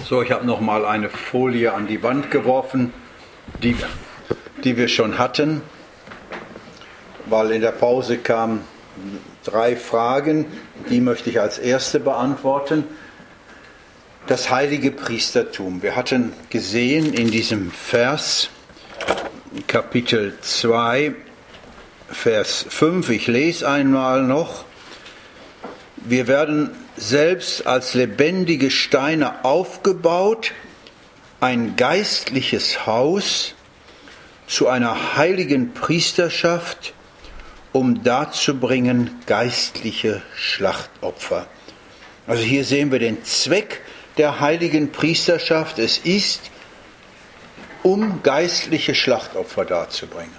So, ich habe noch mal eine Folie an die Wand geworfen, die wir schon hatten, weil in der Pause kamen 3 Fragen, die möchte ich als erste beantworten. Das heilige Priestertum. Wir hatten gesehen in diesem Vers, Kapitel 2, Vers 5, ich lese einmal noch, wir werden selbst als lebendige Steine aufgebaut, ein geistliches Haus zu einer heiligen Priesterschaft, um darzubringen geistliche Schlachtopfer. Also hier sehen wir den Zweck der heiligen Priesterschaft. Es ist, um geistliche Schlachtopfer darzubringen.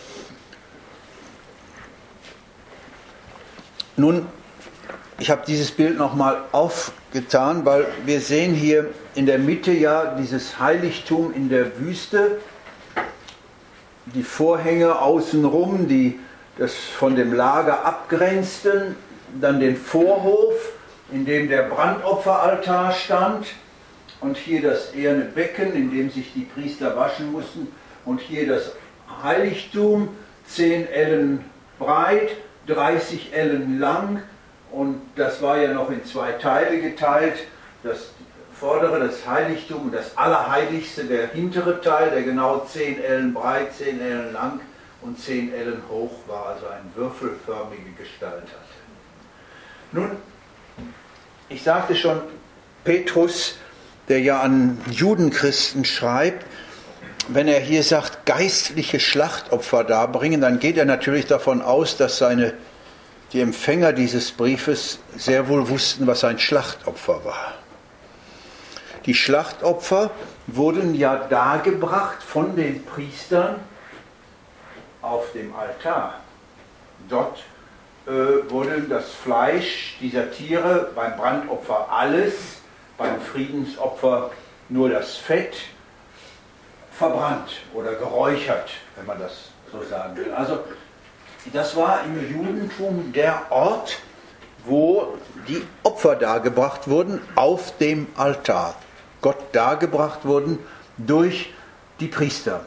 Nun, ich habe dieses Bild nochmal aufgetan, weil wir sehen hier in der Mitte ja dieses Heiligtum in der Wüste, die Vorhänge außenrum, die das von dem Lager abgrenzten, dann den Vorhof, in dem der Brandopferaltar stand, und hier das eherne Becken, in dem sich die Priester waschen mussten, und hier das Heiligtum, 10 Ellen breit, 30 Ellen lang, und das war ja noch in 2 Teile geteilt, das vordere, das Heiligtum, und das Allerheiligste, der hintere Teil, der genau 10 Ellen breit, 10 Ellen lang und 10 Ellen hoch war, also eine würfelförmige Gestalt hatte. Nun, ich sagte schon, Petrus, der ja an Judenchristen schreibt, wenn er hier sagt, geistliche Schlachtopfer darbringen, dann geht er natürlich davon aus, dass die Empfänger dieses Briefes sehr wohl wussten, was ein Schlachtopfer war. Die Schlachtopfer wurden ja dargebracht von den Priestern auf dem Altar. Dort wurde das Fleisch dieser Tiere beim Brandopfer alles, beim Friedensopfer nur das Fett verbrannt oder geräuchert, wenn man das so sagen will. Also das war im Judentum der Ort, wo die Opfer dargebracht wurden auf dem Altar. Gott dargebracht wurden durch die Priester.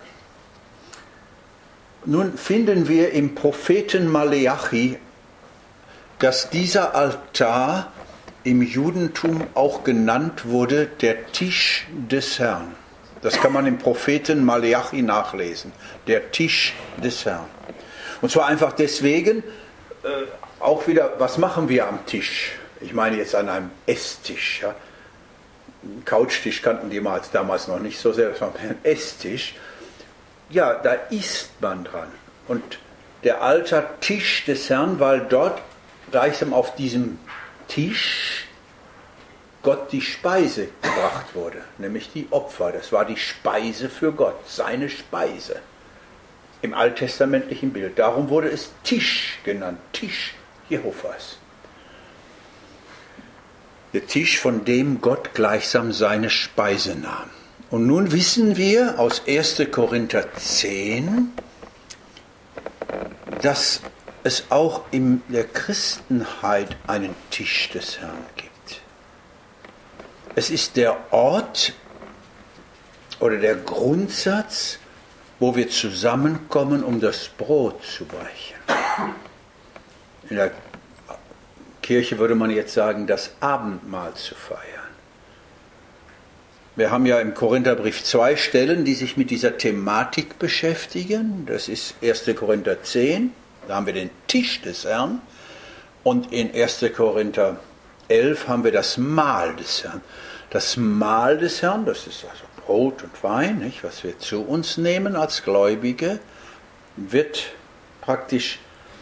Nun finden wir im Propheten Maleachi, dass dieser Altar im Judentum auch genannt wurde, der Tisch des Herrn. Das kann man im Propheten Maleachi nachlesen, der Tisch des Herrn. Und zwar einfach deswegen, auch wieder, was machen wir am Tisch? Ich meine jetzt an einem Esstisch. Ja? Einen Couchtisch kannten die damals noch nicht so sehr, das war ein Esstisch. Ja, da isst man dran. Und der Altar Tisch des Herrn, weil dort gleichsam auf diesem Tisch Gott die Speise gebracht wurde, nämlich die Opfer. Das war die Speise für Gott, seine Speise. Im alttestamentlichen Bild. Darum wurde es Tisch genannt, Tisch Jehovas. Der Tisch, von dem Gott gleichsam seine Speise nahm. Und nun wissen wir aus 1. Korinther 10, dass es auch in der Christenheit einen Tisch des Herrn gibt. Es ist der Ort oder der Grundsatz, wo wir zusammenkommen, um das Brot zu brechen. In der Kirche würde man jetzt sagen, das Abendmahl zu feiern. Wir haben ja im Korintherbrief 2 Stellen, die sich mit dieser Thematik beschäftigen. Das ist 1. Korinther 10, da haben wir den Tisch des Herrn. Und in 1. Korinther 11 haben wir das Mahl des Herrn. Das Mahl des Herrn, das ist also Brot und Wein, nicht, was wir zu uns nehmen als Gläubige, wird praktisch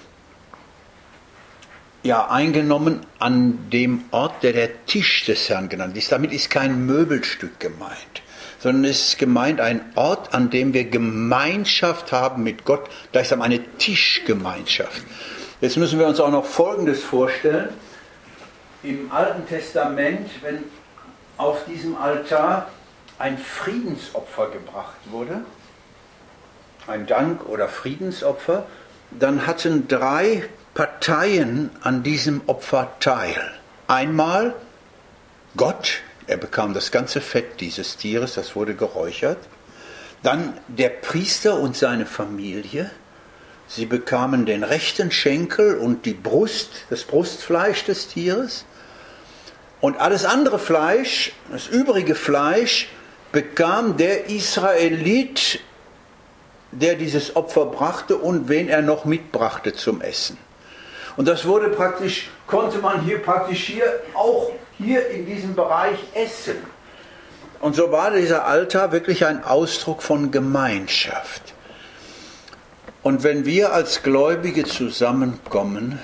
eingenommen an dem Ort, der Tisch des Herrn genannt ist. Damit ist kein Möbelstück gemeint, sondern es ist gemeint ein Ort, an dem wir Gemeinschaft haben mit Gott, gleichsam eine Tischgemeinschaft. Jetzt müssen wir uns auch noch Folgendes vorstellen. Im Alten Testament, wenn auf diesem Altar ein Friedensopfer gebracht wurde, ein Dank- oder Friedensopfer, dann hatten 3 Parteien an diesem Opfer teil. Einmal Gott Er bekam das ganze Fett dieses Tieres, das wurde geräuchert. Dann der Priester und seine Familie. Sie bekamen den rechten Schenkel und die Brust, das Brustfleisch des Tieres. Und alles andere Fleisch, das übrige Fleisch, bekam der Israelit, der dieses Opfer brachte und wen er noch mitbrachte zum Essen. Und das wurde konnte man hier auch hier in diesem Bereich essen. Und so war dieser Altar wirklich ein Ausdruck von Gemeinschaft. Und wenn wir als Gläubige zusammenkommen,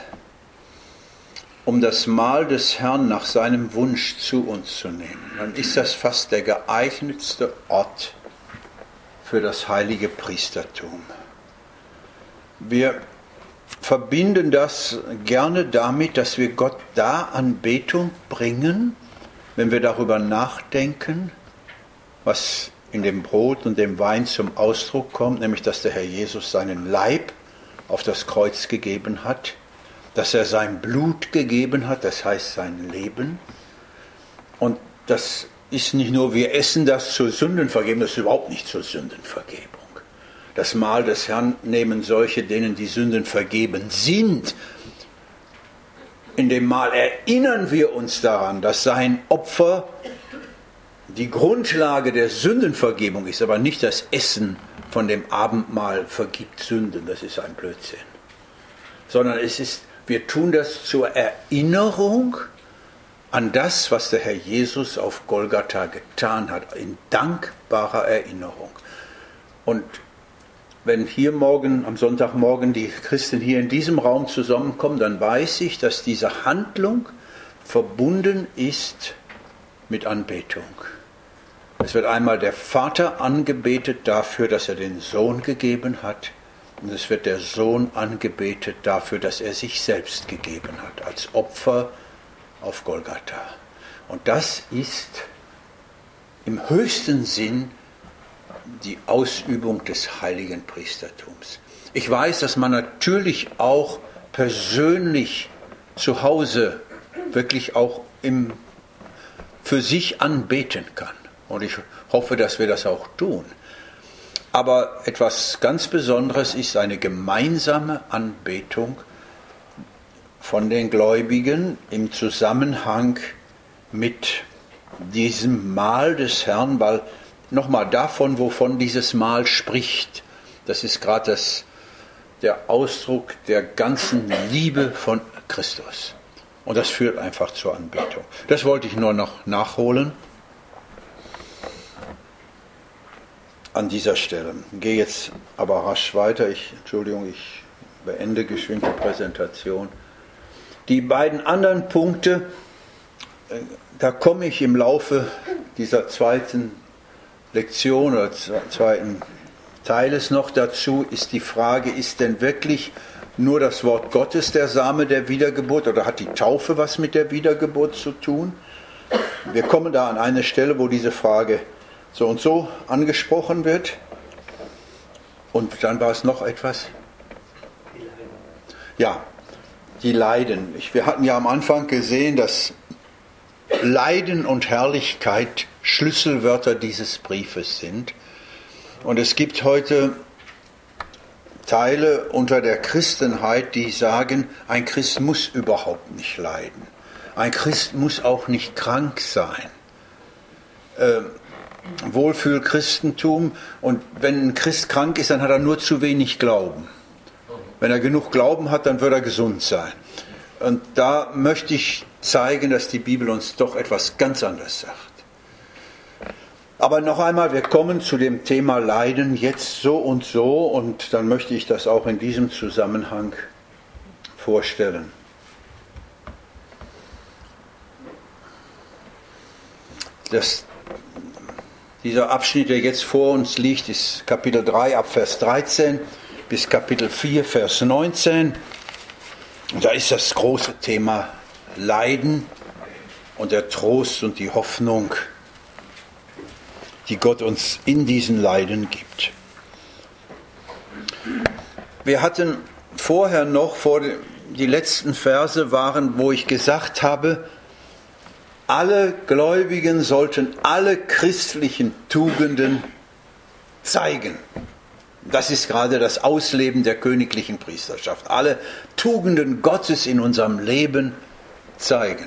um das Mahl des Herrn nach seinem Wunsch zu uns zu nehmen, dann ist das fast der geeignetste Ort für das heilige Priestertum. Wir verbinden das gerne damit, dass wir Gott da Anbetung bringen, wenn wir darüber nachdenken, was in dem Brot und dem Wein zum Ausdruck kommt, nämlich dass der Herr Jesus seinen Leib auf das Kreuz gegeben hat, dass er sein Blut gegeben hat, das heißt sein Leben. Und das ist nicht nur, wir essen das zur Sündenvergebung, das ist überhaupt nicht zur Sündenvergebung. Das Mahl des Herrn nehmen solche, denen die Sünden vergeben sind. In dem Mahl erinnern wir uns daran, dass sein Opfer die Grundlage der Sündenvergebung ist, aber nicht das Essen von dem Abendmahl vergibt Sünden, das ist ein Blödsinn. Sondern wir tun das zur Erinnerung an das, was der Herr Jesus auf Golgatha getan hat, in dankbarer Erinnerung. Und wenn hier am Sonntagmorgen die Christen hier in diesem Raum zusammenkommen, dann weiß ich, dass diese Handlung verbunden ist mit Anbetung. Es wird einmal der Vater angebetet dafür, dass er den Sohn gegeben hat. Und es wird der Sohn angebetet dafür, dass er sich selbst gegeben hat, als Opfer auf Golgatha. Und das ist im höchsten Sinn die Ausübung des heiligen Priestertums. Ich weiß, dass man natürlich auch persönlich zu Hause wirklich auch für sich anbeten kann. Und ich hoffe, dass wir das auch tun. Aber etwas ganz Besonderes ist eine gemeinsame Anbetung von den Gläubigen im Zusammenhang mit diesem Mahl des Herrn, weil nochmal davon, wovon dieses Mahl spricht, das ist gerade der Ausdruck der ganzen Liebe von Christus. Und das führt einfach zur Anbetung. Das wollte ich nur noch nachholen. An dieser Stelle. Ich gehe jetzt aber rasch weiter. Ich beende geschwind die Präsentation. Die beiden anderen Punkte, da komme ich im Laufe dieser zweiten Lektion oder zweiten Teiles noch dazu, ist die Frage, ist denn wirklich nur das Wort Gottes der Same der Wiedergeburt oder hat die Taufe was mit der Wiedergeburt zu tun? Wir kommen da an eine Stelle, wo diese Frage so und so angesprochen wird. Und dann war es noch etwas. Ja, die Leiden. Wir hatten ja am Anfang gesehen, dass Leiden und Herrlichkeit Schlüsselwörter dieses Briefes sind. Und es gibt heute Teile unter der Christenheit, die sagen, ein Christ muss überhaupt nicht leiden. Ein Christ muss auch nicht krank sein. Wohlfühlchristentum, und wenn ein Christ krank ist, dann hat er nur zu wenig Glauben. Wenn er genug Glauben hat, dann wird er gesund sein. Und da möchte ich zeigen, dass die Bibel uns doch etwas ganz anderes sagt. Aber noch einmal, wir kommen zu dem Thema Leiden jetzt so, und dann möchte ich das auch in diesem Zusammenhang vorstellen. Dieser Abschnitt, der jetzt vor uns liegt, ist Kapitel 3 ab Vers 13 bis Kapitel 4, Vers 19. Und da ist das große Thema Leiden und der Trost und die Hoffnung, die Gott uns in diesen Leiden gibt. Wir hatten vorher noch, die letzten Verse waren, wo ich gesagt habe, alle Gläubigen sollten alle christlichen Tugenden zeigen. Das ist gerade das Ausleben der königlichen Priesterschaft. Alle Tugenden Gottes in unserem Leben zeigen.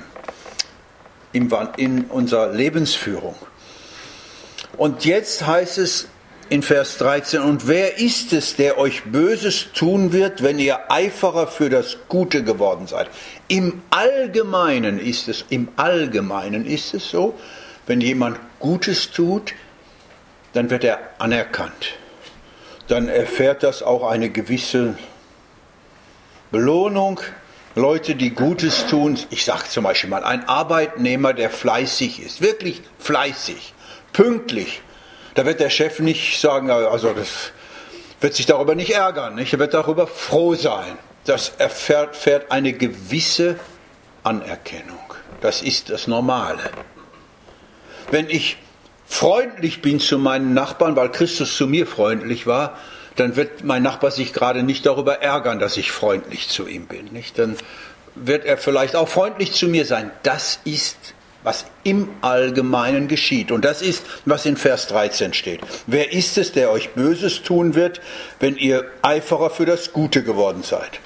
In unserer Lebensführung. Und jetzt heißt es in Vers 13, und wer ist es, der euch Böses tun wird, wenn ihr Eiferer für das Gute geworden seid? Im Allgemeinen ist es so, wenn jemand Gutes tut, dann wird er anerkannt. Dann erfährt das auch eine gewisse Belohnung. Leute, die Gutes tun, ich sage zum Beispiel mal, ein Arbeitnehmer, der fleißig ist, wirklich fleißig, pünktlich, da wird der Chef nicht sagen, also das wird sich darüber nicht ärgern, nicht? Er wird darüber froh sein. Das erfährt eine gewisse Anerkennung. Das ist das Normale. Wenn ich freundlich bin zu meinen Nachbarn, weil Christus zu mir freundlich war, dann wird mein Nachbar sich gerade nicht darüber ärgern, dass ich freundlich zu ihm bin. Nicht? Dann wird er vielleicht auch freundlich zu mir sein. Das ist, was im Allgemeinen geschieht. Und das ist, was in Vers 13 steht. Wer ist es, der euch Böses tun wird, wenn ihr Eiferer für das Gute geworden seid?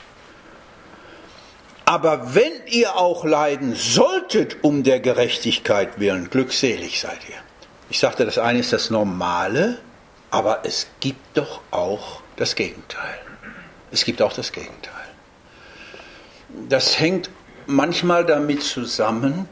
Aber wenn ihr auch leiden solltet um der Gerechtigkeit willen, glückselig seid ihr. Ich sagte, das eine ist das Normale, aber es gibt doch auch das Gegenteil. Es gibt auch das Gegenteil. Das hängt manchmal damit zusammen,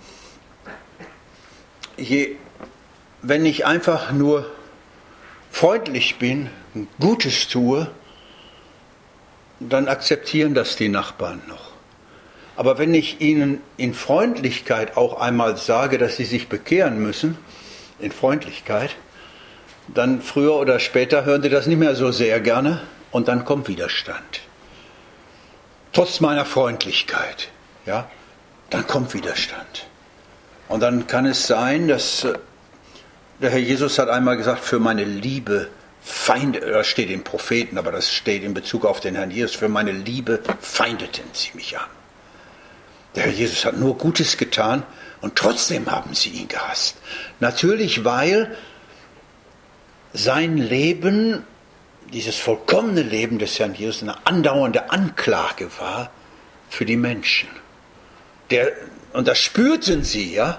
wenn ich einfach nur freundlich bin, Gutes tue, dann akzeptieren das die Nachbarn noch. Aber wenn ich ihnen in Freundlichkeit auch einmal sage, dass sie sich bekehren müssen, in Freundlichkeit, dann früher oder später hören sie das nicht mehr so sehr gerne und dann kommt Widerstand. Trotz meiner Freundlichkeit, ja, dann kommt Widerstand. Und dann kann es sein, dass der Herr Jesus hat einmal gesagt, für meine liebe Feinde, das steht im Propheten, aber das steht in Bezug auf den Herrn Jesus, für meine Liebe feindeten sie mich an. Der Herr Jesus hat nur Gutes getan und trotzdem haben sie ihn gehasst. Natürlich, weil sein Leben, dieses vollkommene Leben des Herrn Jesus, eine andauernde Anklage war für die Menschen. Und das spürten sie, ja.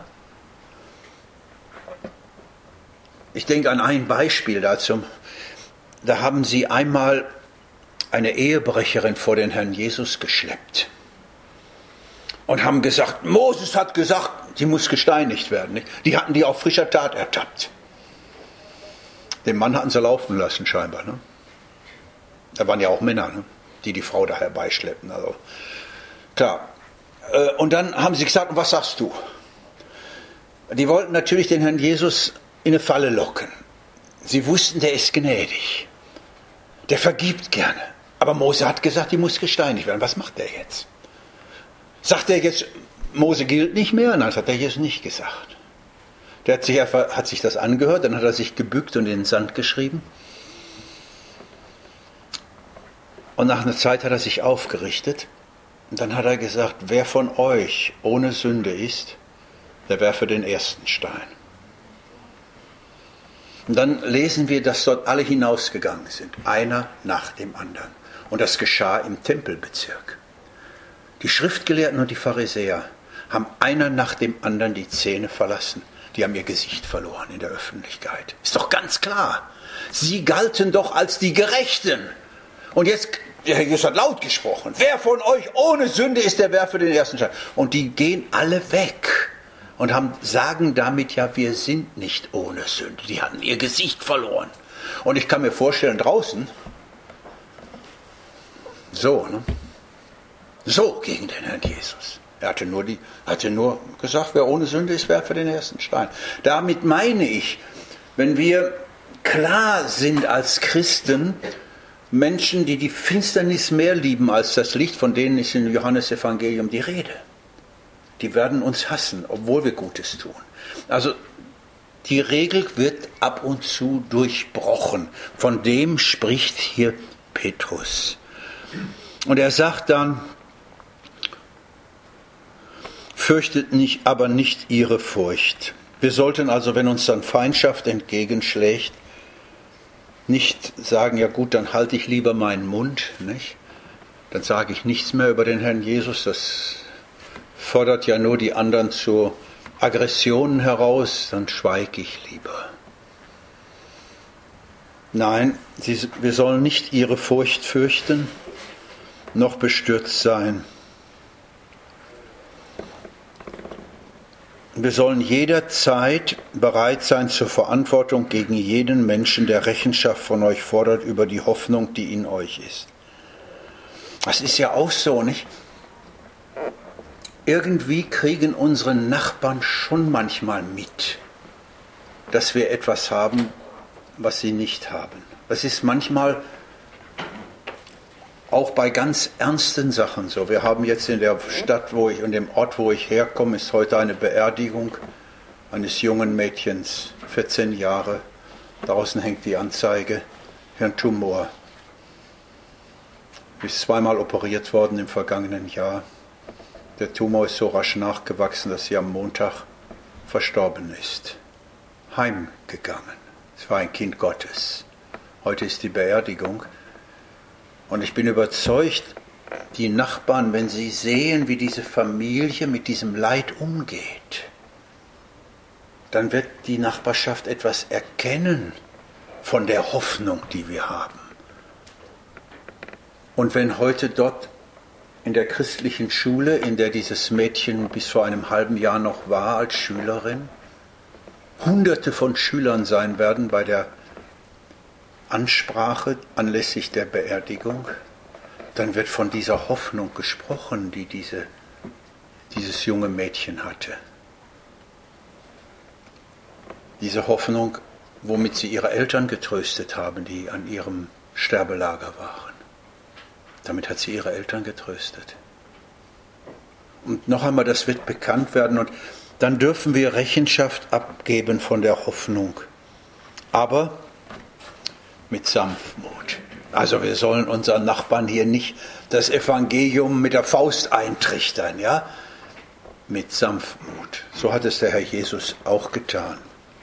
Ich denke an ein Beispiel dazu. Da haben sie einmal eine Ehebrecherin vor den Herrn Jesus geschleppt und haben gesagt, Moses hat gesagt, sie muss gesteinigt werden. Die hatten die auf frischer Tat ertappt. Den Mann hatten sie laufen lassen scheinbar. Ne? Da waren ja auch Männer, ne? die Frau da herbeischleppen. Also, klar. Und dann haben sie gesagt, was sagst du? Die wollten natürlich den Herrn Jesus in eine Falle locken. Sie wussten, der ist gnädig. Der vergibt gerne. Aber Mose hat gesagt, die muss gesteinigt werden. Was macht der jetzt? Sagt er jetzt, Mose gilt nicht mehr? Nein, das hat der Jesus nicht gesagt. Der hat sich das angehört, dann hat er sich gebückt und in den Sand geschrieben. Und nach einer Zeit hat er sich aufgerichtet. Und dann hat er gesagt, wer von euch ohne Sünde ist, der werfe den ersten Stein. Und dann lesen wir, dass dort alle hinausgegangen sind, einer nach dem anderen. Und das geschah im Tempelbezirk. Die Schriftgelehrten und die Pharisäer haben einer nach dem anderen die Zähne verlassen. Die haben ihr Gesicht verloren in der Öffentlichkeit. Ist doch ganz klar. Sie galten doch als die Gerechten. Und jetzt, der Herr Jesus hat laut gesprochen. Wer von euch ohne Sünde ist, der werfe den ersten Stein. Und die gehen alle weg. Und sagen damit, ja, wir sind nicht ohne Sünde. Die hatten ihr Gesicht verloren. Und ich kann mir vorstellen, draußen, so gegen den Herrn Jesus. Er hatte nur gesagt, wer ohne Sünde ist, werfe den ersten Stein. Damit meine ich, wenn wir klar sind als Christen, Menschen, die die Finsternis mehr lieben als das Licht, von denen ist im Johannesevangelium die Rede. Die werden uns hassen, obwohl wir Gutes tun. Also die Regel wird ab und zu durchbrochen. Von dem spricht hier Petrus. Und er sagt dann, fürchtet aber nicht ihre Furcht. Wir sollten also, wenn uns dann Feindschaft entgegenschlägt, nicht sagen, ja gut, dann halte ich lieber meinen Mund, nicht? Dann sage ich nichts mehr über den Herrn Jesus. Das fordert ja nur die anderen zu Aggressionen heraus, dann schweige ich lieber. Nein, wir sollen nicht ihre Furcht fürchten, noch bestürzt sein. Wir sollen jederzeit bereit sein zur Verantwortung gegen jeden Menschen, der Rechenschaft von euch fordert über die Hoffnung, die in euch ist. Das ist ja auch so, nicht? Irgendwie kriegen unsere Nachbarn schon manchmal mit, dass wir etwas haben, was sie nicht haben. Das ist manchmal auch bei ganz ernsten Sachen so. Wir haben jetzt in der Stadt, in dem Ort, wo ich herkomme, ist heute eine Beerdigung eines jungen Mädchens, 14 Jahre. Draußen hängt die Anzeige, Hirntumor. Ist zweimal operiert worden im vergangenen Jahr. Der Tumor ist so rasch nachgewachsen, dass sie am Montag verstorben ist. Heimgegangen. Es war ein Kind Gottes. Heute ist die Beerdigung. Und ich bin überzeugt, die Nachbarn, wenn sie sehen, wie diese Familie mit diesem Leid umgeht, dann wird die Nachbarschaft etwas erkennen von der Hoffnung, die wir haben. Und wenn heute dort in der christlichen Schule, in der dieses Mädchen bis vor einem halben Jahr noch war als Schülerin, Hunderte von Schülern sein werden bei der Ansprache anlässlich der Beerdigung, dann wird von dieser Hoffnung gesprochen, die dieses junge Mädchen hatte. Diese Hoffnung, womit sie ihre Eltern getröstet haben, die an ihrem Sterbelager waren. Damit hat sie ihre Eltern getröstet. Und noch einmal, das wird bekannt werden und dann dürfen wir Rechenschaft abgeben von der Hoffnung. Aber mit Sanftmut. Also wir sollen unseren Nachbarn hier nicht das Evangelium mit der Faust eintrichtern, ja? Mit Sanftmut. So hat es der Herr Jesus auch getan.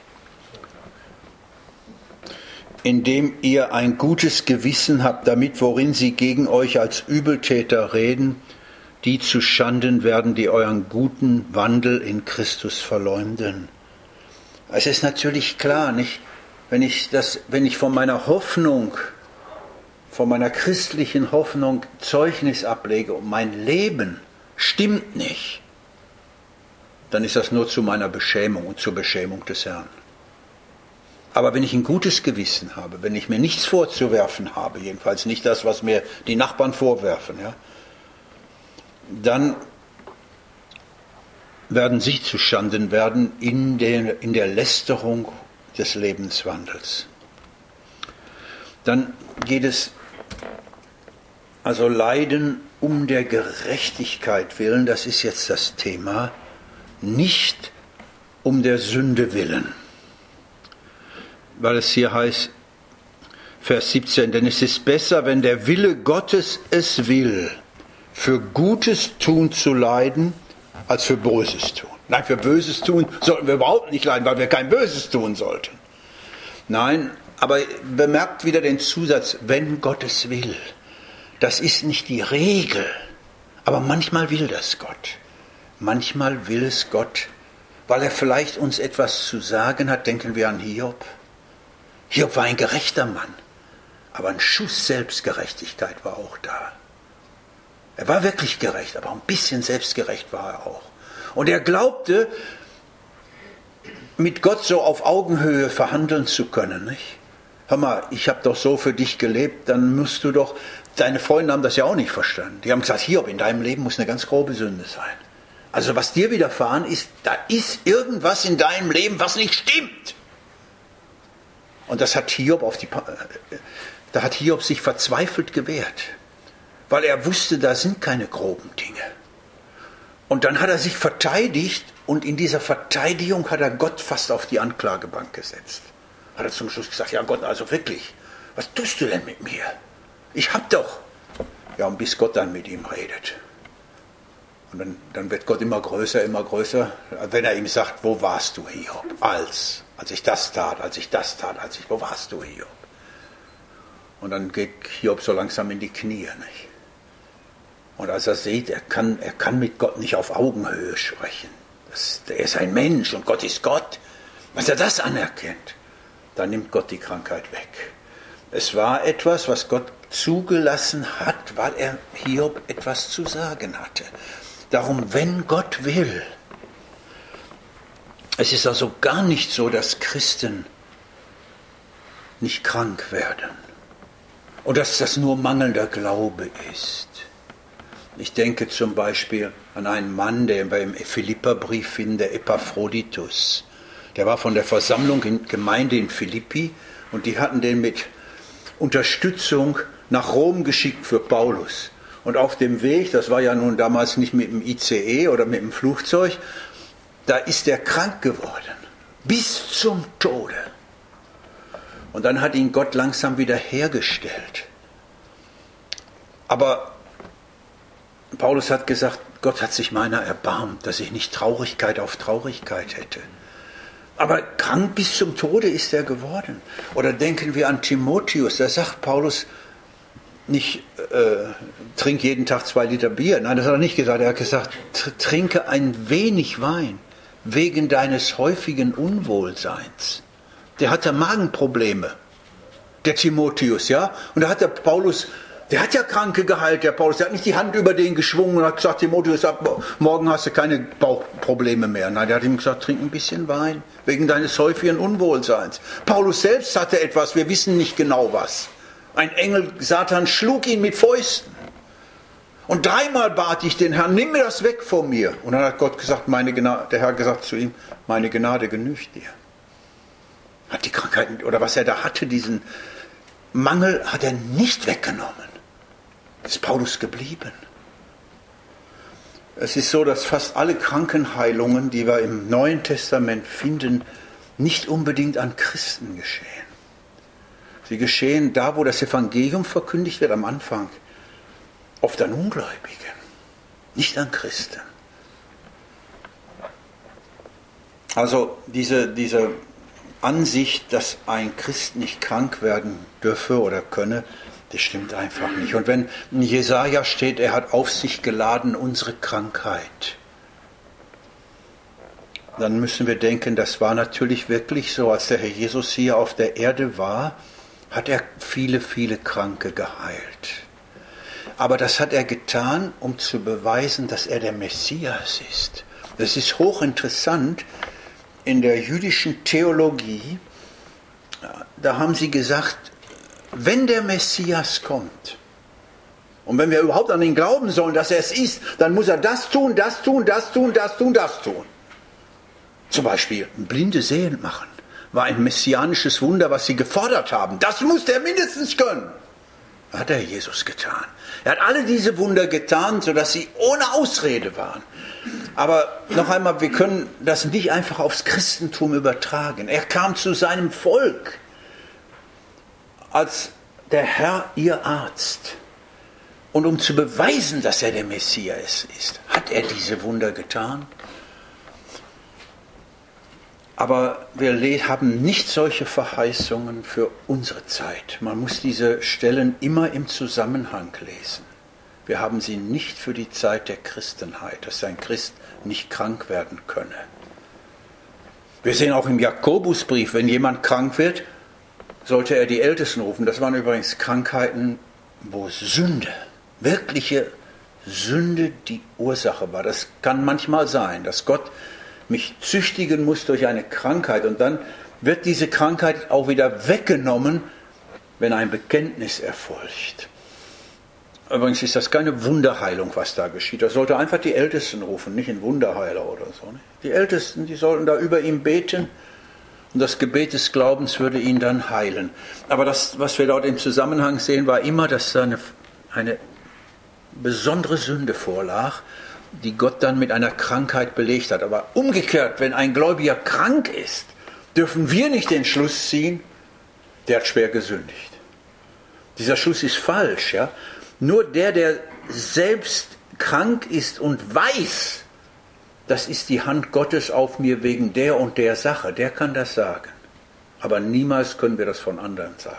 Indem ihr ein gutes Gewissen habt, damit, worin sie gegen euch als Übeltäter reden, die zu Schanden werden, die euren guten Wandel in Christus verleumden. Es ist natürlich klar, nicht? Wenn ich von meiner Hoffnung, von meiner christlichen Hoffnung Zeugnis ablege und mein Leben stimmt nicht, dann ist das nur zu meiner Beschämung und zur Beschämung des Herrn. Aber wenn ich ein gutes Gewissen habe, wenn ich mir nichts vorzuwerfen habe, jedenfalls nicht das, was mir die Nachbarn vorwerfen, ja, dann werden sie zuschanden werden in der Lästerung des Lebenswandels. Dann geht es also Leiden um der Gerechtigkeit willen, das ist jetzt das Thema, nicht um der Sünde willen. Weil es hier heißt, Vers 17, denn es ist besser, wenn der Wille Gottes es will, für Gutes tun zu leiden, als für Böses tun. Nein, für Böses tun sollten wir überhaupt nicht leiden, weil wir kein Böses tun sollten. Nein, aber bemerkt wieder den Zusatz, wenn Gott es will. Das ist nicht die Regel, aber manchmal will das Gott. Manchmal will es Gott, weil er vielleicht uns etwas zu sagen hat. Denken wir an Hiob. Hiob war ein gerechter Mann, aber ein Schuss Selbstgerechtigkeit war auch da. Er war wirklich gerecht, aber ein bisschen selbstgerecht war er auch. Und er glaubte, mit Gott so auf Augenhöhe verhandeln zu können. Nicht? Hör mal, ich habe doch so für dich gelebt, dann musst du doch, deine Freunde haben das ja auch nicht verstanden. Die haben gesagt, Hiob, in deinem Leben muss eine ganz grobe Sünde sein. Also was dir widerfahren ist, da ist irgendwas in deinem Leben, was nicht stimmt. Und das hat da hat Hiob sich verzweifelt gewehrt, weil er wusste, da sind keine groben Dinge. Und dann hat er sich verteidigt und in dieser Verteidigung hat er Gott fast auf die Anklagebank gesetzt. Hat er zum Schluss gesagt, ja Gott, also wirklich, was tust du denn mit mir? Ich hab doch. Ja, und bis Gott dann mit ihm redet. Und dann wird Gott immer größer, wenn er ihm sagt, wo warst du, Hiob? Als ich das tat, wo warst du, Hiob? Und dann geht Hiob so langsam in die Knie, nicht? Und als er sieht, er kann mit Gott nicht auf Augenhöhe sprechen. Er ist ein Mensch und Gott ist Gott. Als er das anerkennt, dann nimmt Gott die Krankheit weg. Es war etwas, was Gott zugelassen hat, weil er Hiob etwas zu sagen hatte. Darum, wenn Gott will, es ist also gar nicht so, dass Christen nicht krank werden und dass das nur mangelnder Glaube ist. Ich denke zum Beispiel an einen Mann, den wir im Philipperbrief finden, der Epaphroditus. Der war von der Versammlung in Gemeinde in Philippi und die hatten den mit Unterstützung nach Rom geschickt für Paulus. Und auf dem Weg, das war ja nun damals nicht mit dem ICE oder mit dem Flugzeug, da ist er krank geworden. Bis zum Tode. Und dann hat ihn Gott langsam wieder hergestellt. Aber Paulus hat gesagt, Gott hat sich meiner erbarmt, dass ich nicht Traurigkeit auf Traurigkeit hätte. Aber krank bis zum Tode ist er geworden. Oder denken wir an Timotheus, da sagt Paulus nicht, trink jeden Tag 2 Liter Bier. Nein, das hat er nicht gesagt. Er hat gesagt, trinke ein wenig Wein wegen deines häufigen Unwohlseins. Der hatte Magenprobleme, der Timotheus, ja. Und da hat der Paulus, der hat ja Kranke geheilt, der Paulus. Der hat nicht die Hand über den geschwungen und hat gesagt, Timotheus, ab morgen hast du keine Bauchprobleme mehr. Nein, der hat ihm gesagt, trink ein bisschen Wein wegen deines häufigen Unwohlseins. Paulus selbst hatte etwas, wir wissen nicht genau was. Ein Engel, Satan, schlug ihn mit Fäusten. Und 3-mal bat ich den Herrn, nimm mir das weg von mir. Und dann hat Gott gesagt, der Herr gesagt zu ihm, meine Gnade genügt dir. Hat die Krankheit, oder was er da hatte, diesen Mangel, hat er nicht weggenommen. Ist Paulus geblieben. Es ist so, dass fast alle Krankenheilungen, die wir im Neuen Testament finden, nicht unbedingt an Christen geschehen. Sie geschehen da, wo das Evangelium verkündigt wird, am Anfang. Oft an Ungläubigen, nicht an Christen. Also diese Ansicht, dass ein Christ nicht krank werden dürfe oder könne, das stimmt einfach nicht. Und wenn in Jesaja steht, er hat auf sich geladen unsere Krankheit, dann müssen wir denken, das war natürlich wirklich so, als der Herr Jesus hier auf der Erde war, hat er viele, viele Kranke geheilt. Aber das hat er getan, um zu beweisen, dass er der Messias ist. Das ist hochinteressant. In der jüdischen Theologie, da haben sie gesagt, wenn der Messias kommt, und wenn wir überhaupt an ihn glauben sollen, dass er es ist, dann muss er das tun, das tun, das tun, das tun, das tun. Zum Beispiel blinde sehend machen, war ein messianisches Wunder, was sie gefordert haben. Das muss der mindestens können. Hat der Jesus getan. Er hat alle diese Wunder getan, sodass sie ohne Ausrede waren. Aber noch einmal, wir können das nicht einfach aufs Christentum übertragen. Er kam zu seinem Volk als der Herr, ihr Arzt. Und um zu beweisen, dass er der Messias ist, hat er diese Wunder getan. Aber wir haben nicht solche Verheißungen für unsere Zeit. Man muss diese Stellen immer im Zusammenhang lesen. Wir haben sie nicht für die Zeit der Christenheit, dass ein Christ nicht krank werden könne. Wir sehen auch im Jakobusbrief, wenn jemand krank wird, sollte er die Ältesten rufen. Das waren übrigens Krankheiten, wo Sünde, wirkliche Sünde die Ursache war. Das kann manchmal sein, dass Gott mich züchtigen muss durch eine Krankheit und dann wird diese Krankheit auch wieder weggenommen, wenn ein Bekenntnis erfolgt. Übrigens ist das keine Wunderheilung, was da geschieht. Das sollte einfach die Ältesten rufen, nicht ein Wunderheiler oder so. Die Ältesten, die sollten da über ihm beten und das Gebet des Glaubens würde ihn dann heilen. Aber das, was wir dort im Zusammenhang sehen, war immer, dass da eine besondere Sünde vorlag, die Gott dann mit einer Krankheit belegt hat. Aber umgekehrt, wenn ein Gläubiger krank ist, dürfen wir nicht den Schluss ziehen, der hat schwer gesündigt. Dieser Schluss ist falsch. Ja? Nur der selbst krank ist und weiß, das ist die Hand Gottes auf mir wegen der und der Sache, der kann das sagen. Aber niemals können wir das von anderen sagen.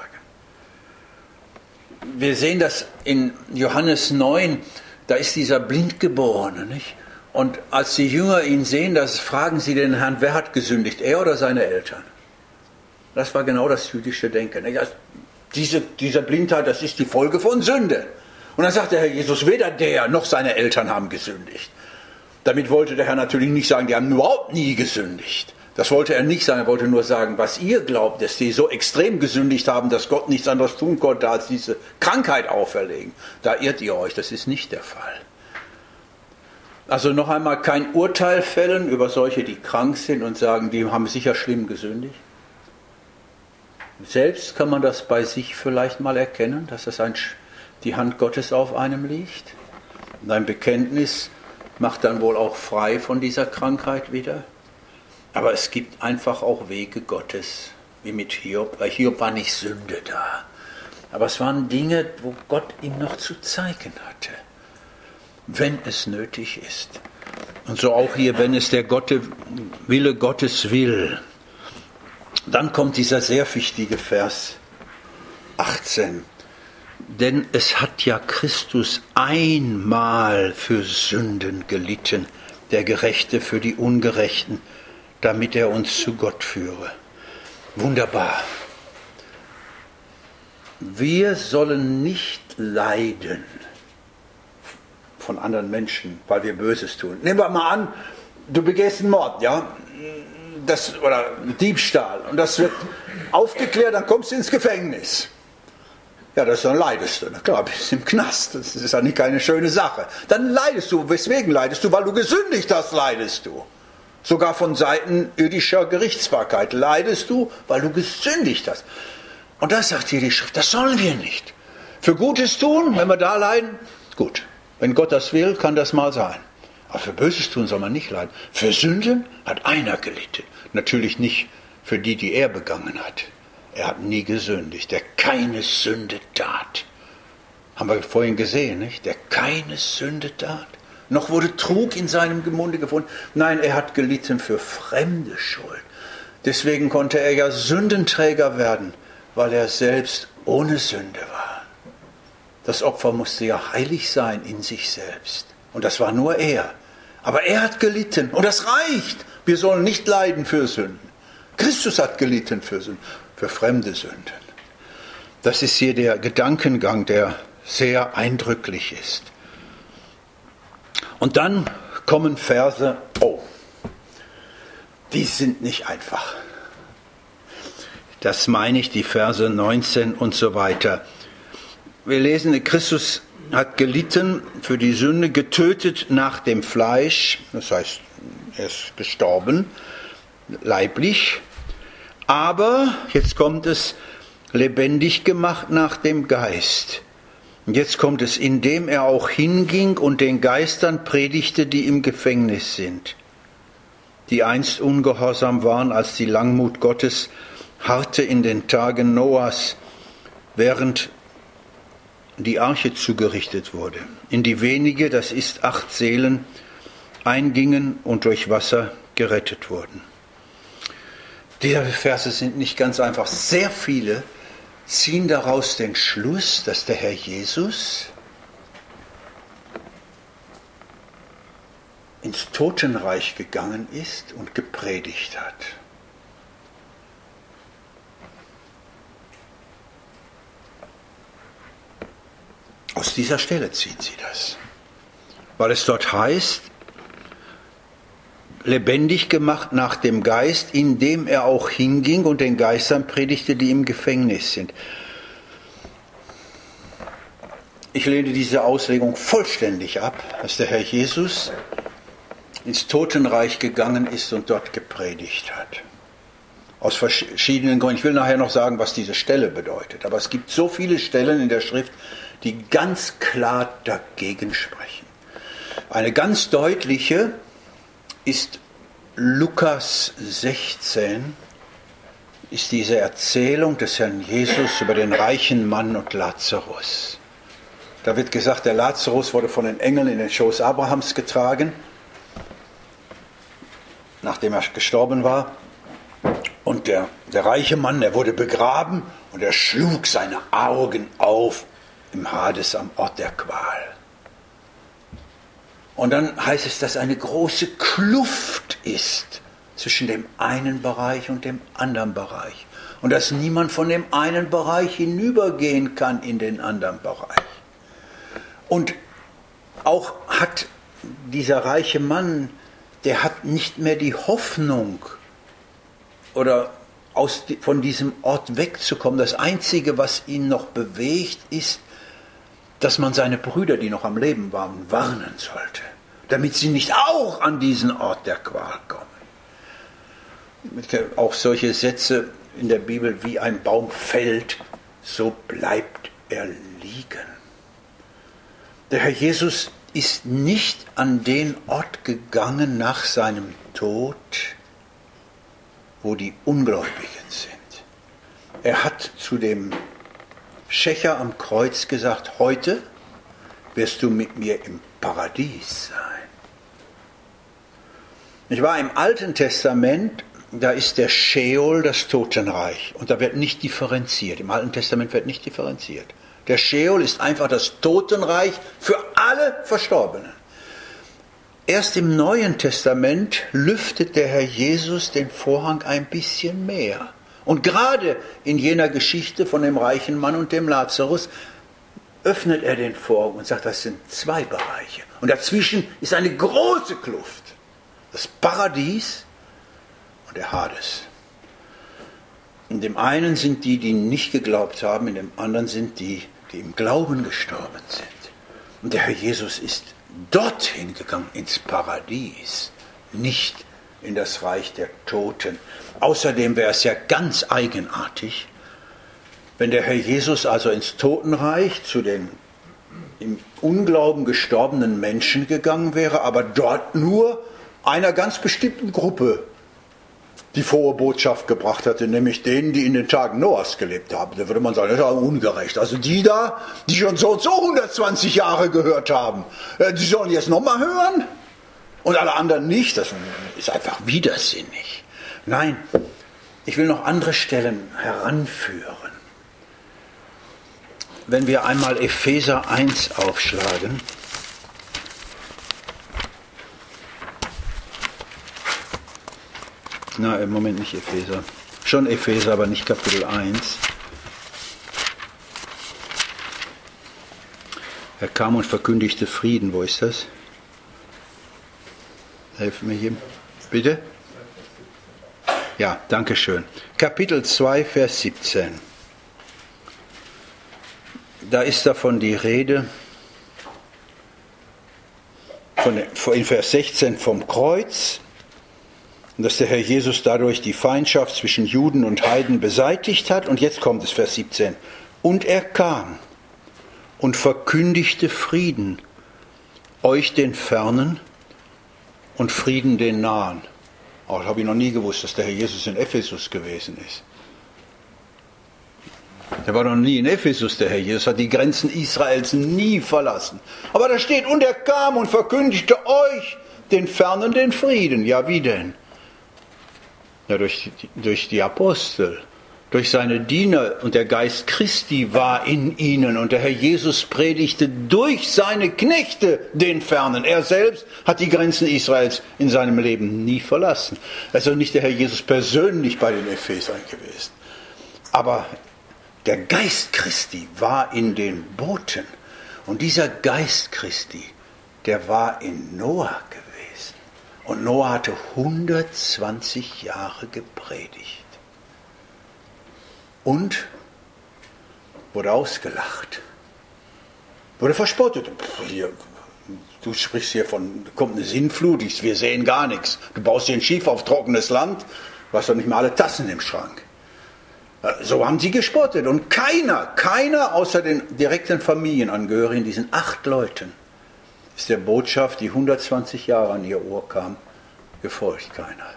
Wir sehen das in Johannes 9, da ist dieser Blindgeborene, nicht? Und als die Jünger ihn sehen, das fragen sie den Herrn, wer hat gesündigt, er oder seine Eltern? Das war genau das jüdische Denken. Diese Blindheit, das ist die Folge von Sünde. Und dann sagt der Herr Jesus, weder der noch seine Eltern haben gesündigt. Damit wollte der Herr natürlich nicht sagen, die haben überhaupt nie gesündigt. Das wollte er nicht sagen, er wollte nur sagen, was ihr glaubt, dass die so extrem gesündigt haben, dass Gott nichts anderes tun konnte, als diese Krankheit auferlegen. Da irrt ihr euch, das ist nicht der Fall. Also noch einmal kein Urteil fällen über solche, die krank sind und sagen, die haben sicher schlimm gesündigt. Selbst kann man das bei sich vielleicht mal erkennen, dass das die Hand Gottes auf einem liegt. Und ein Bekenntnis macht dann wohl auch frei von dieser Krankheit wieder. Aber es gibt einfach auch Wege Gottes, wie mit Hiob. Bei Hiob war nicht Sünde da. Aber es waren Dinge, wo Gott ihm noch zu zeigen hatte, wenn es nötig ist. Und so auch hier, wenn es der Wille Gottes will. Dann kommt dieser sehr wichtige Vers 18. Denn es hat ja Christus einmal für Sünden gelitten, der Gerechte für die Ungerechten, damit er uns zu Gott führe. Wunderbar. Wir sollen nicht leiden von anderen Menschen, weil wir Böses tun. Nehmen wir mal an, du begehst einen Mord, ja? Oder Diebstahl. Und das wird aufgeklärt, dann kommst du ins Gefängnis. Ja, dann leidest du. Na klar, bist im Knast. Das ist ja nicht keine schöne Sache. Dann leidest du. Weswegen leidest du? Weil du gesündigt hast, leidest du. Sogar von Seiten irdischer Gerichtsbarkeit leidest du, weil du gesündigt hast. Und das sagt hier die Schrift, das sollen wir nicht. Für Gutes tun, wenn wir da leiden, gut. Wenn Gott das will, kann das mal sein. Aber für Böses tun soll man nicht leiden. Für Sünden hat einer gelitten. Natürlich nicht für die er begangen hat. Er hat nie gesündigt, der keine Sünde tat. Haben wir vorhin gesehen, nicht? Der keine Sünde tat. Noch wurde Trug in seinem Munde gefunden. Nein, er hat gelitten für fremde Schuld. Deswegen konnte er ja Sündenträger werden, weil er selbst ohne Sünde war. Das Opfer musste ja heilig sein in sich selbst. Und das war nur er. Aber er hat gelitten. Und das reicht. Wir sollen nicht leiden für Sünden. Christus hat gelitten für Sünden, für fremde Sünden. Das ist hier der Gedankengang, der sehr eindrücklich ist. Und dann kommen Verse, die sind nicht einfach. Das meine ich, die Verse 19 und so weiter. Wir lesen, Christus hat gelitten für die Sünde, getötet nach dem Fleisch, das heißt, er ist gestorben, leiblich, aber, jetzt kommt es, lebendig gemacht nach dem Geist. Und jetzt kommt es, indem er auch hinging und den Geistern predigte, die im Gefängnis sind, die einst ungehorsam waren, als die Langmut Gottes harrte in den Tagen Noahs, während die Arche zugerichtet wurde, in die wenige, das ist 8 Seelen, eingingen und durch Wasser gerettet wurden. Diese Verse sind nicht ganz einfach. Sehr viele ziehen daraus den Schluss, dass der Herr Jesus ins Totenreich gegangen ist und gepredigt hat. Aus dieser Stelle ziehen sie das, weil es dort heißt, lebendig gemacht nach dem Geist, indem er auch hinging und den Geistern predigte, die im Gefängnis sind. Ich lehne diese Auslegung vollständig ab, dass der Herr Jesus ins Totenreich gegangen ist und dort gepredigt hat. Aus verschiedenen Gründen. Ich will nachher noch sagen, was diese Stelle bedeutet. Aber es gibt so viele Stellen in der Schrift, die ganz klar dagegen sprechen. Eine ganz deutliche ist Lukas 16, ist diese Erzählung des Herrn Jesus über den reichen Mann und Lazarus. Da wird gesagt, der Lazarus wurde von den Engeln in den Schoß Abrahams getragen, nachdem er gestorben war. Und der reiche Mann, der wurde begraben und er schlug seine Augen auf im Hades am Ort der Qual. Und dann heißt es, dass eine große Kluft ist zwischen dem einen Bereich und dem anderen Bereich. Und dass niemand von dem einen Bereich hinübergehen kann in den anderen Bereich. Und auch hat dieser reiche Mann, der hat nicht mehr die Hoffnung, oder von diesem Ort wegzukommen. Das Einzige, was ihn noch bewegt, ist, dass man seine Brüder, die noch am Leben waren, warnen sollte, damit sie nicht auch an diesen Ort der Qual kommen. Auch solche Sätze in der Bibel, wie ein Baum fällt, so bleibt er liegen. Der Herr Jesus ist nicht an den Ort gegangen nach seinem Tod, wo die Ungläubigen sind. Er hat zu dem Schächer am Kreuz gesagt, heute wirst du mit mir im Paradies sein. Ich war im Alten Testament, da ist der Scheol das Totenreich und da wird nicht differenziert. Im Alten Testament wird nicht differenziert. Der Scheol ist einfach das Totenreich für alle Verstorbenen. Erst im Neuen Testament lüftet der Herr Jesus den Vorhang ein bisschen mehr. Und gerade in jener Geschichte von dem reichen Mann und dem Lazarus öffnet er den Vorhang und sagt, das sind zwei Bereiche. Und dazwischen ist eine große Kluft. Das Paradies und der Hades. In dem einen sind die, die nicht geglaubt haben, in dem anderen sind die, die im Glauben gestorben sind. Und der Herr Jesus ist dorthin gegangen, ins Paradies, nicht in das Reich der Toten. Außerdem wäre es ja ganz eigenartig, wenn der Herr Jesus also ins Totenreich zu den im Unglauben gestorbenen Menschen gegangen wäre, aber dort nur einer ganz bestimmten Gruppe die frohe Botschaft gebracht hatte, nämlich denen, die in den Tagen Noahs gelebt haben. Da würde man sagen, das ist ja ungerecht. Also die da, die schon so und so 120 Jahre gehört haben, die sollen jetzt nochmal hören und alle anderen nicht. Das ist einfach widersinnig. Nein, ich will noch andere Stellen heranführen. Wenn wir einmal Epheser 1 aufschlagen, na, im Moment nicht Epheser. Schon Epheser, aber nicht Kapitel 1. Er kam und verkündigte Frieden. Wo ist das? Helfen mir hier. Bitte? Ja, danke schön. Kapitel 2, Vers 17. Da ist davon die Rede, in Vers 16 vom Kreuz, und dass der Herr Jesus dadurch die Feindschaft zwischen Juden und Heiden beseitigt hat. Und jetzt kommt es, Vers 17. Und er kam und verkündigte Frieden, euch den Fernen und Frieden den Nahen. Oh, das habe ich noch nie gewusst, dass der Herr Jesus in Ephesus gewesen ist. Der war noch nie in Ephesus, der Herr Jesus, hat die Grenzen Israels nie verlassen. Aber da steht, und er kam und verkündigte euch den Fernen den Frieden. Ja, wie denn? Ja, durch die Apostel, durch seine Diener, und der Geist Christi war in ihnen und der Herr Jesus predigte durch seine Knechte den Fernen. Er selbst hat die Grenzen Israels in seinem Leben nie verlassen. Also nicht der Herr Jesus persönlich bei den Ephesern gewesen. Aber der Geist Christi war in den Boten. Und dieser Geist Christi, der war in Noah gewesen. Und Noah hatte 120 Jahre gepredigt. Und wurde ausgelacht. Wurde verspottet. Du sprichst hier von, kommt eine Sintflut, wir sehen gar nichts. Du baust hier ein Schiff auf trockenes Land, du hast doch nicht mal alle Tassen im Schrank. So haben sie gespottet. Und keiner außer den direkten Familienangehörigen, diesen 8 Leuten, ist der Botschaft, die 120 Jahre an ihr Ohr kam, gefolgt. Keiner.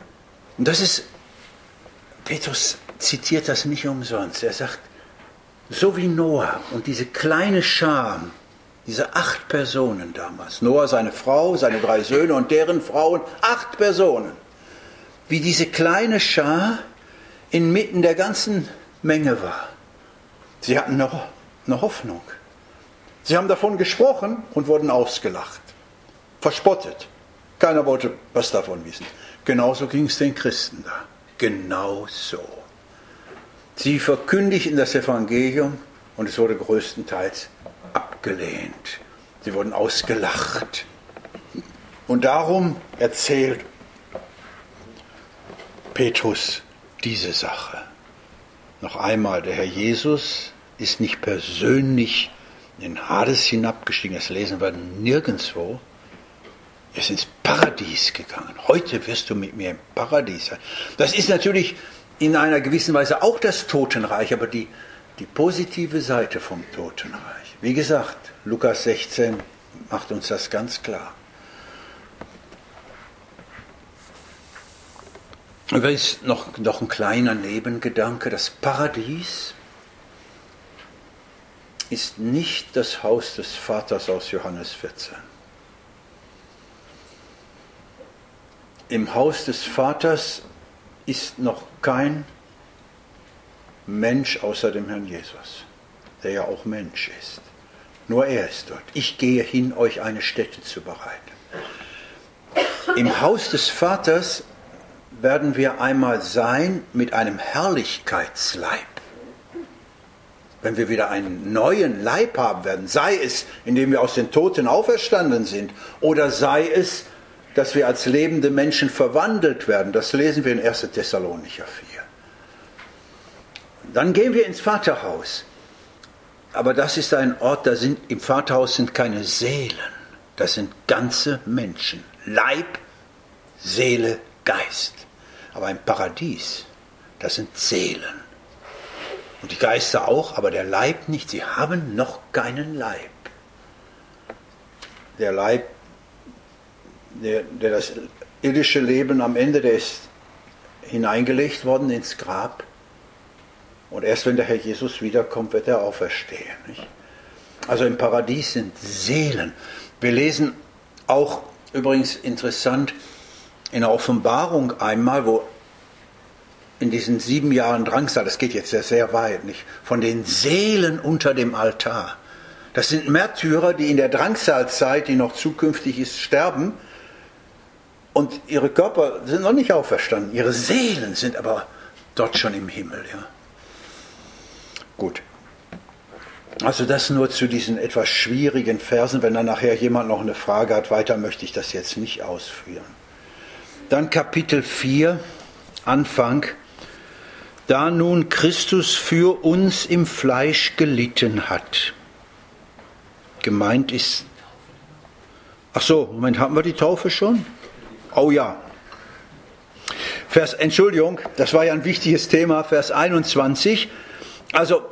Und das ist, Petrus zitiert das nicht umsonst. Er sagt, So wie Noah und diese kleine Schar, diese 8 Personen damals, Noah, seine Frau, seine 3 Söhne und deren Frauen, 8 Personen, wie diese kleine Schar inmitten der ganzen Menge war. Sie hatten noch eine Hoffnung. Sie haben davon gesprochen und wurden ausgelacht, verspottet. Keiner wollte was davon wissen. Genauso ging es den Christen da. Genau so. Sie verkündigten das Evangelium und es wurde größtenteils abgelehnt. Sie wurden ausgelacht. Und darum erzählt Petrus diese Sache. Noch einmal, der Herr Jesus ist nicht persönlich in den Hades hinabgestiegen, das lesen wir nirgendwo. Er ist ins Paradies gegangen. Heute wirst du mit mir im Paradies sein. Das ist natürlich in einer gewissen Weise auch das Totenreich, aber die positive Seite vom Totenreich. Wie gesagt, Lukas 16 macht uns das ganz klar. Übrigens noch ein kleiner Nebengedanke. Das Paradies ist nicht das Haus des Vaters aus Johannes 14. Im Haus des Vaters ist noch kein Mensch außer dem Herrn Jesus, der ja auch Mensch ist. Nur er ist dort. Ich gehe hin, euch eine Stätte zu bereiten. Im Haus des Vaters werden wir einmal sein mit einem Herrlichkeitsleib. Wenn wir wieder einen neuen Leib haben werden, sei es, indem wir aus den Toten auferstanden sind, oder sei es, dass wir als lebende Menschen verwandelt werden. Das lesen wir in 1. Thessalonicher 4. Dann gehen wir ins Vaterhaus. Aber das ist ein Ort, im Vaterhaus sind keine Seelen. Das sind ganze Menschen. Leib, Seele, Geist. Aber im Paradies, das sind Seelen. Und die Geister auch, aber der Leib nicht. Sie haben noch keinen Leib. Der Leib, der das irdische Leben am Ende, der ist hineingelegt worden ins Grab. Und erst wenn der Herr Jesus wiederkommt, wird er auferstehen. Nicht? Also im Paradies sind Seelen. Wir lesen auch, übrigens interessant, in der Offenbarung einmal, wo in diesen 7 Jahren Drangsal, das geht jetzt sehr, sehr weit, nicht, von den Seelen unter dem Altar. Das sind Märtyrer, die in der Drangsalzeit, die noch zukünftig ist, sterben. Und ihre Körper sind noch nicht auferstanden. Ihre Seelen sind aber dort schon im Himmel. Ja. Gut. Also das nur zu diesen etwas schwierigen Versen. Wenn dann nachher jemand noch eine Frage hat, weiter möchte ich das jetzt nicht ausführen. Dann Kapitel 4, Anfang. Da nun Christus für uns im Fleisch gelitten hat. Gemeint ist... Ach so, Moment, haben wir die Taufe schon? Oh ja. Entschuldigung, das war ja ein wichtiges Thema, Vers 21. Also,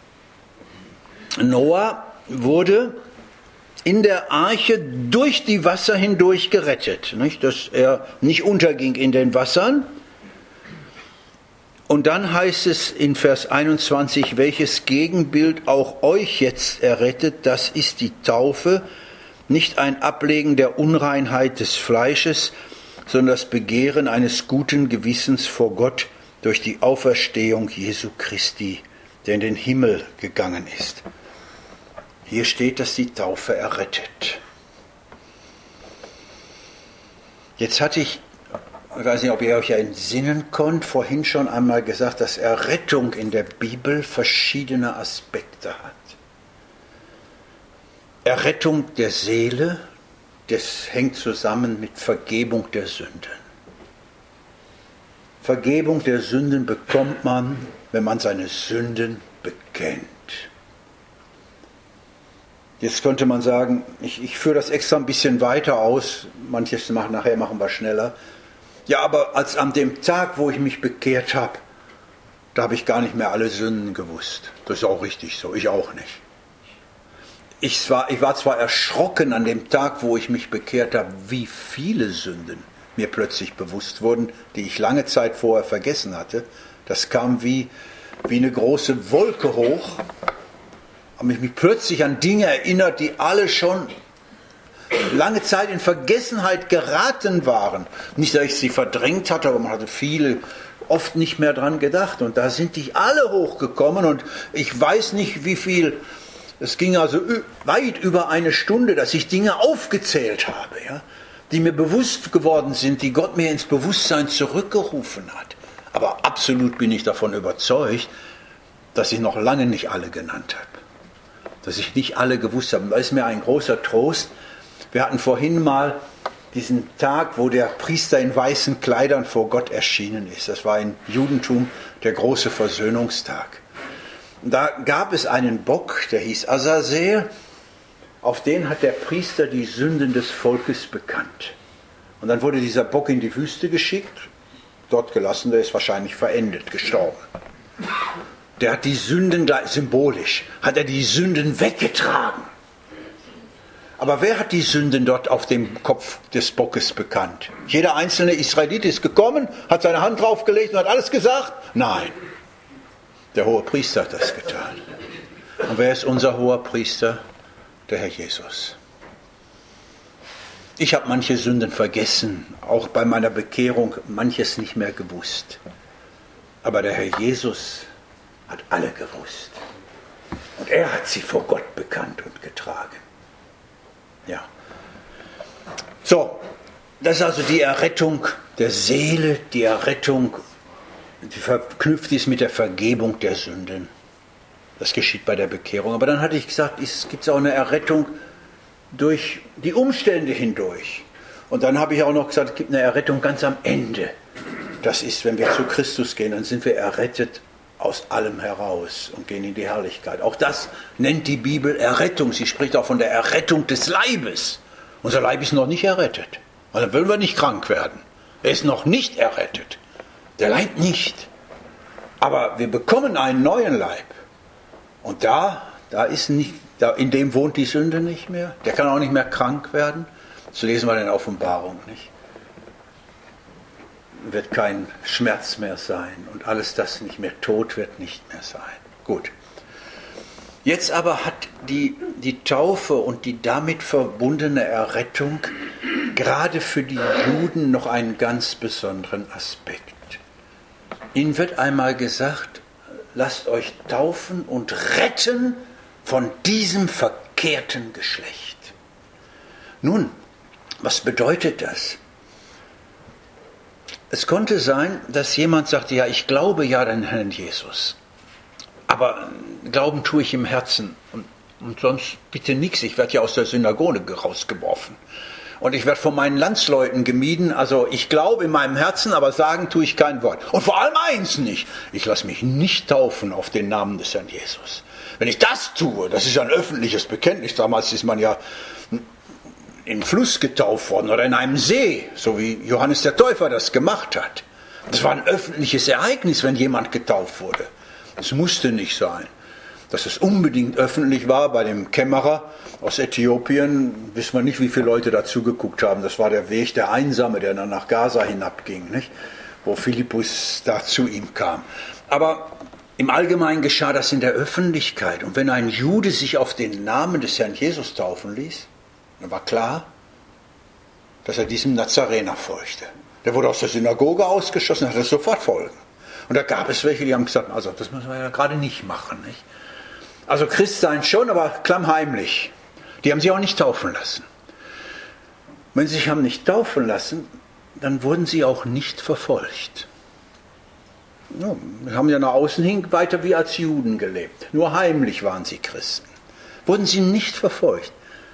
Noah wurde in der Arche durch die Wasser hindurch gerettet, nicht? Dass er nicht unterging in den Wassern. Und dann heißt es in Vers 21, welches Gegenbild auch euch jetzt errettet, das ist die Taufe, nicht ein Ablegen der Unreinheit des Fleisches, sondern das Begehren eines guten Gewissens vor Gott durch die Auferstehung Jesu Christi, der in den Himmel gegangen ist. Hier steht, dass die Taufe errettet. Jetzt hatte ich weiß nicht, ob ihr euch entsinnen konnt, vorhin schon einmal gesagt, dass Errettung in der Bibel verschiedene Aspekte hat. Errettung der Seele, das hängt zusammen mit Vergebung der Sünden. Vergebung der Sünden bekommt man, wenn man seine Sünden bekennt. Jetzt könnte man sagen, ich führe das extra ein bisschen weiter aus, manches nachher machen wir schneller. Ja, aber als an dem Tag, wo ich mich bekehrt habe, da habe ich gar nicht mehr alle Sünden gewusst. Das ist auch richtig so, ich auch nicht. Ich war zwar erschrocken an dem Tag, wo ich mich bekehrt habe, wie viele Sünden mir plötzlich bewusst wurden, die ich lange Zeit vorher vergessen hatte. Das kam wie eine große Wolke hoch. habe ich mich plötzlich an Dinge erinnert, die alle schon lange Zeit in Vergessenheit geraten waren. Nicht, dass ich sie verdrängt hatte, aber man hatte oft nicht mehr dran gedacht. Und da sind die alle hochgekommen und ich weiß nicht, wie viel. Es ging also weit über eine Stunde, dass ich Dinge aufgezählt habe, ja, die mir bewusst geworden sind, die Gott mir ins Bewusstsein zurückgerufen hat. Aber absolut bin ich davon überzeugt, dass ich noch lange nicht alle genannt habe. Dass ich nicht alle gewusst habe. Da ist mir ein großer Trost. Wir hatten vorhin mal diesen Tag, wo der Priester in weißen Kleidern vor Gott erschienen ist. Das war im Judentum der große Versöhnungstag. Und da gab es einen Bock, der hieß Azazel. Auf den hat der Priester die Sünden des Volkes bekannt. Und dann wurde dieser Bock in die Wüste geschickt, dort gelassen, der ist wahrscheinlich verendet, gestorben. Der hat die Sünden, symbolisch, hat er die Sünden weggetragen. Aber wer hat die Sünden dort auf dem Kopf des Bockes bekannt? Jeder einzelne Israelit ist gekommen, hat seine Hand draufgelegt und hat alles gesagt? Nein, der hohe Priester hat das getan. Und wer ist unser hoher Priester? Der Herr Jesus. Ich habe manche Sünden vergessen, auch bei meiner Bekehrung manches nicht mehr gewusst. Aber der Herr Jesus hat alle gewusst. Und er hat sie vor Gott bekannt und getragen. Ja. So, das ist also die Errettung der Seele, die Errettung, die verknüpft ist mit der Vergebung der Sünden. Das geschieht bei der Bekehrung. Aber dann hatte ich gesagt, es gibt auch eine Errettung durch die Umstände hindurch. Und dann habe ich auch noch gesagt, es gibt eine Errettung ganz am Ende. Das ist, wenn wir zu Christus gehen, dann sind wir errettet aus allem heraus und gehen in die Herrlichkeit. Auch das nennt die Bibel Errettung. Sie spricht auch von der Errettung des Leibes. Unser Leib ist noch nicht errettet. Und dann wollen wir nicht krank werden. Er ist noch nicht errettet. Der Leib nicht. Aber wir bekommen einen neuen Leib. Und in dem wohnt die Sünde nicht mehr. Der kann auch nicht mehr krank werden. Das lesen wir in der Offenbarung nicht. Wird kein Schmerz mehr sein und alles das nicht mehr, Tod wird nicht mehr sein. Gut. Jetzt aber hat die Taufe und die damit verbundene Errettung gerade für die Juden noch einen ganz besonderen Aspekt. Ihnen wird einmal gesagt, lasst euch taufen und retten von diesem verkehrten Geschlecht. Nun, was bedeutet das? Es konnte sein, dass jemand sagte, ja, ich glaube ja an den Herrn Jesus, aber Glauben tue ich im Herzen und sonst bitte nichts. Ich werde ja aus der Synagoge rausgeworfen und ich werde von meinen Landsleuten gemieden. Also ich glaube in meinem Herzen, aber sagen tue ich kein Wort. Und vor allem eins nicht, ich lasse mich nicht taufen auf den Namen des Herrn Jesus. Wenn ich das tue, das ist ja ein öffentliches Bekenntnis, damals ist man ja im Fluss getauft worden oder in einem See, so wie Johannes der Täufer das gemacht hat. Das war ein öffentliches Ereignis, wenn jemand getauft wurde. Es musste nicht sein. Dass es unbedingt öffentlich war bei dem Kämmerer aus Äthiopien, wissen wir nicht, wie viele Leute dazu geguckt haben. Das war der Weg, der Einsame, der dann nach Gaza hinabging, nicht? Wo Philippus da zu ihm kam. Aber im Allgemeinen geschah das in der Öffentlichkeit. Und wenn ein Jude sich auf den Namen des Herrn Jesus taufen ließ, dann war klar, dass er diesem Nazarener folgte. Der wurde aus der Synagoge ausgeschossen, hat es sofort Folgen. Und da gab es welche, die haben gesagt, also das müssen wir ja gerade nicht machen. Nicht? Also Christsein schon, aber klammheimlich. Die haben sich auch nicht taufen lassen. Wenn sie sich haben nicht taufen lassen, dann wurden sie auch nicht verfolgt. Ja, wir haben ja nach außen hin weiter wie als Juden gelebt. Nur heimlich waren sie Christen. Wurden sie nicht verfolgt.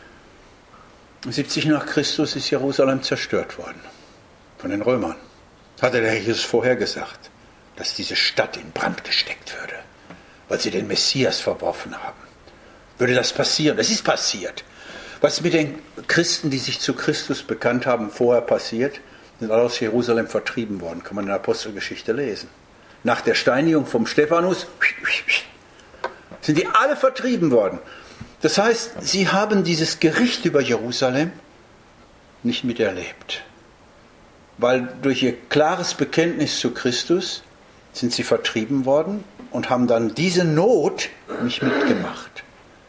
70 nach Christus ist Jerusalem zerstört worden. Von den Römern. Hatte der Herr Jesus vorhergesagt, dass diese Stadt in Brand gesteckt würde, weil sie den Messias verworfen haben. Würde das passieren? Das ist passiert. Was mit den Christen, die sich zu Christus bekannt haben, vorher passiert, sind alle aus Jerusalem vertrieben worden. Kann man in der Apostelgeschichte lesen. Nach der Steinigung vom Stephanus sind die alle vertrieben worden. Das heißt, sie haben dieses Gericht über Jerusalem nicht miterlebt. Weil durch ihr klares Bekenntnis zu Christus sind sie vertrieben worden und haben dann diese Not nicht mitgemacht.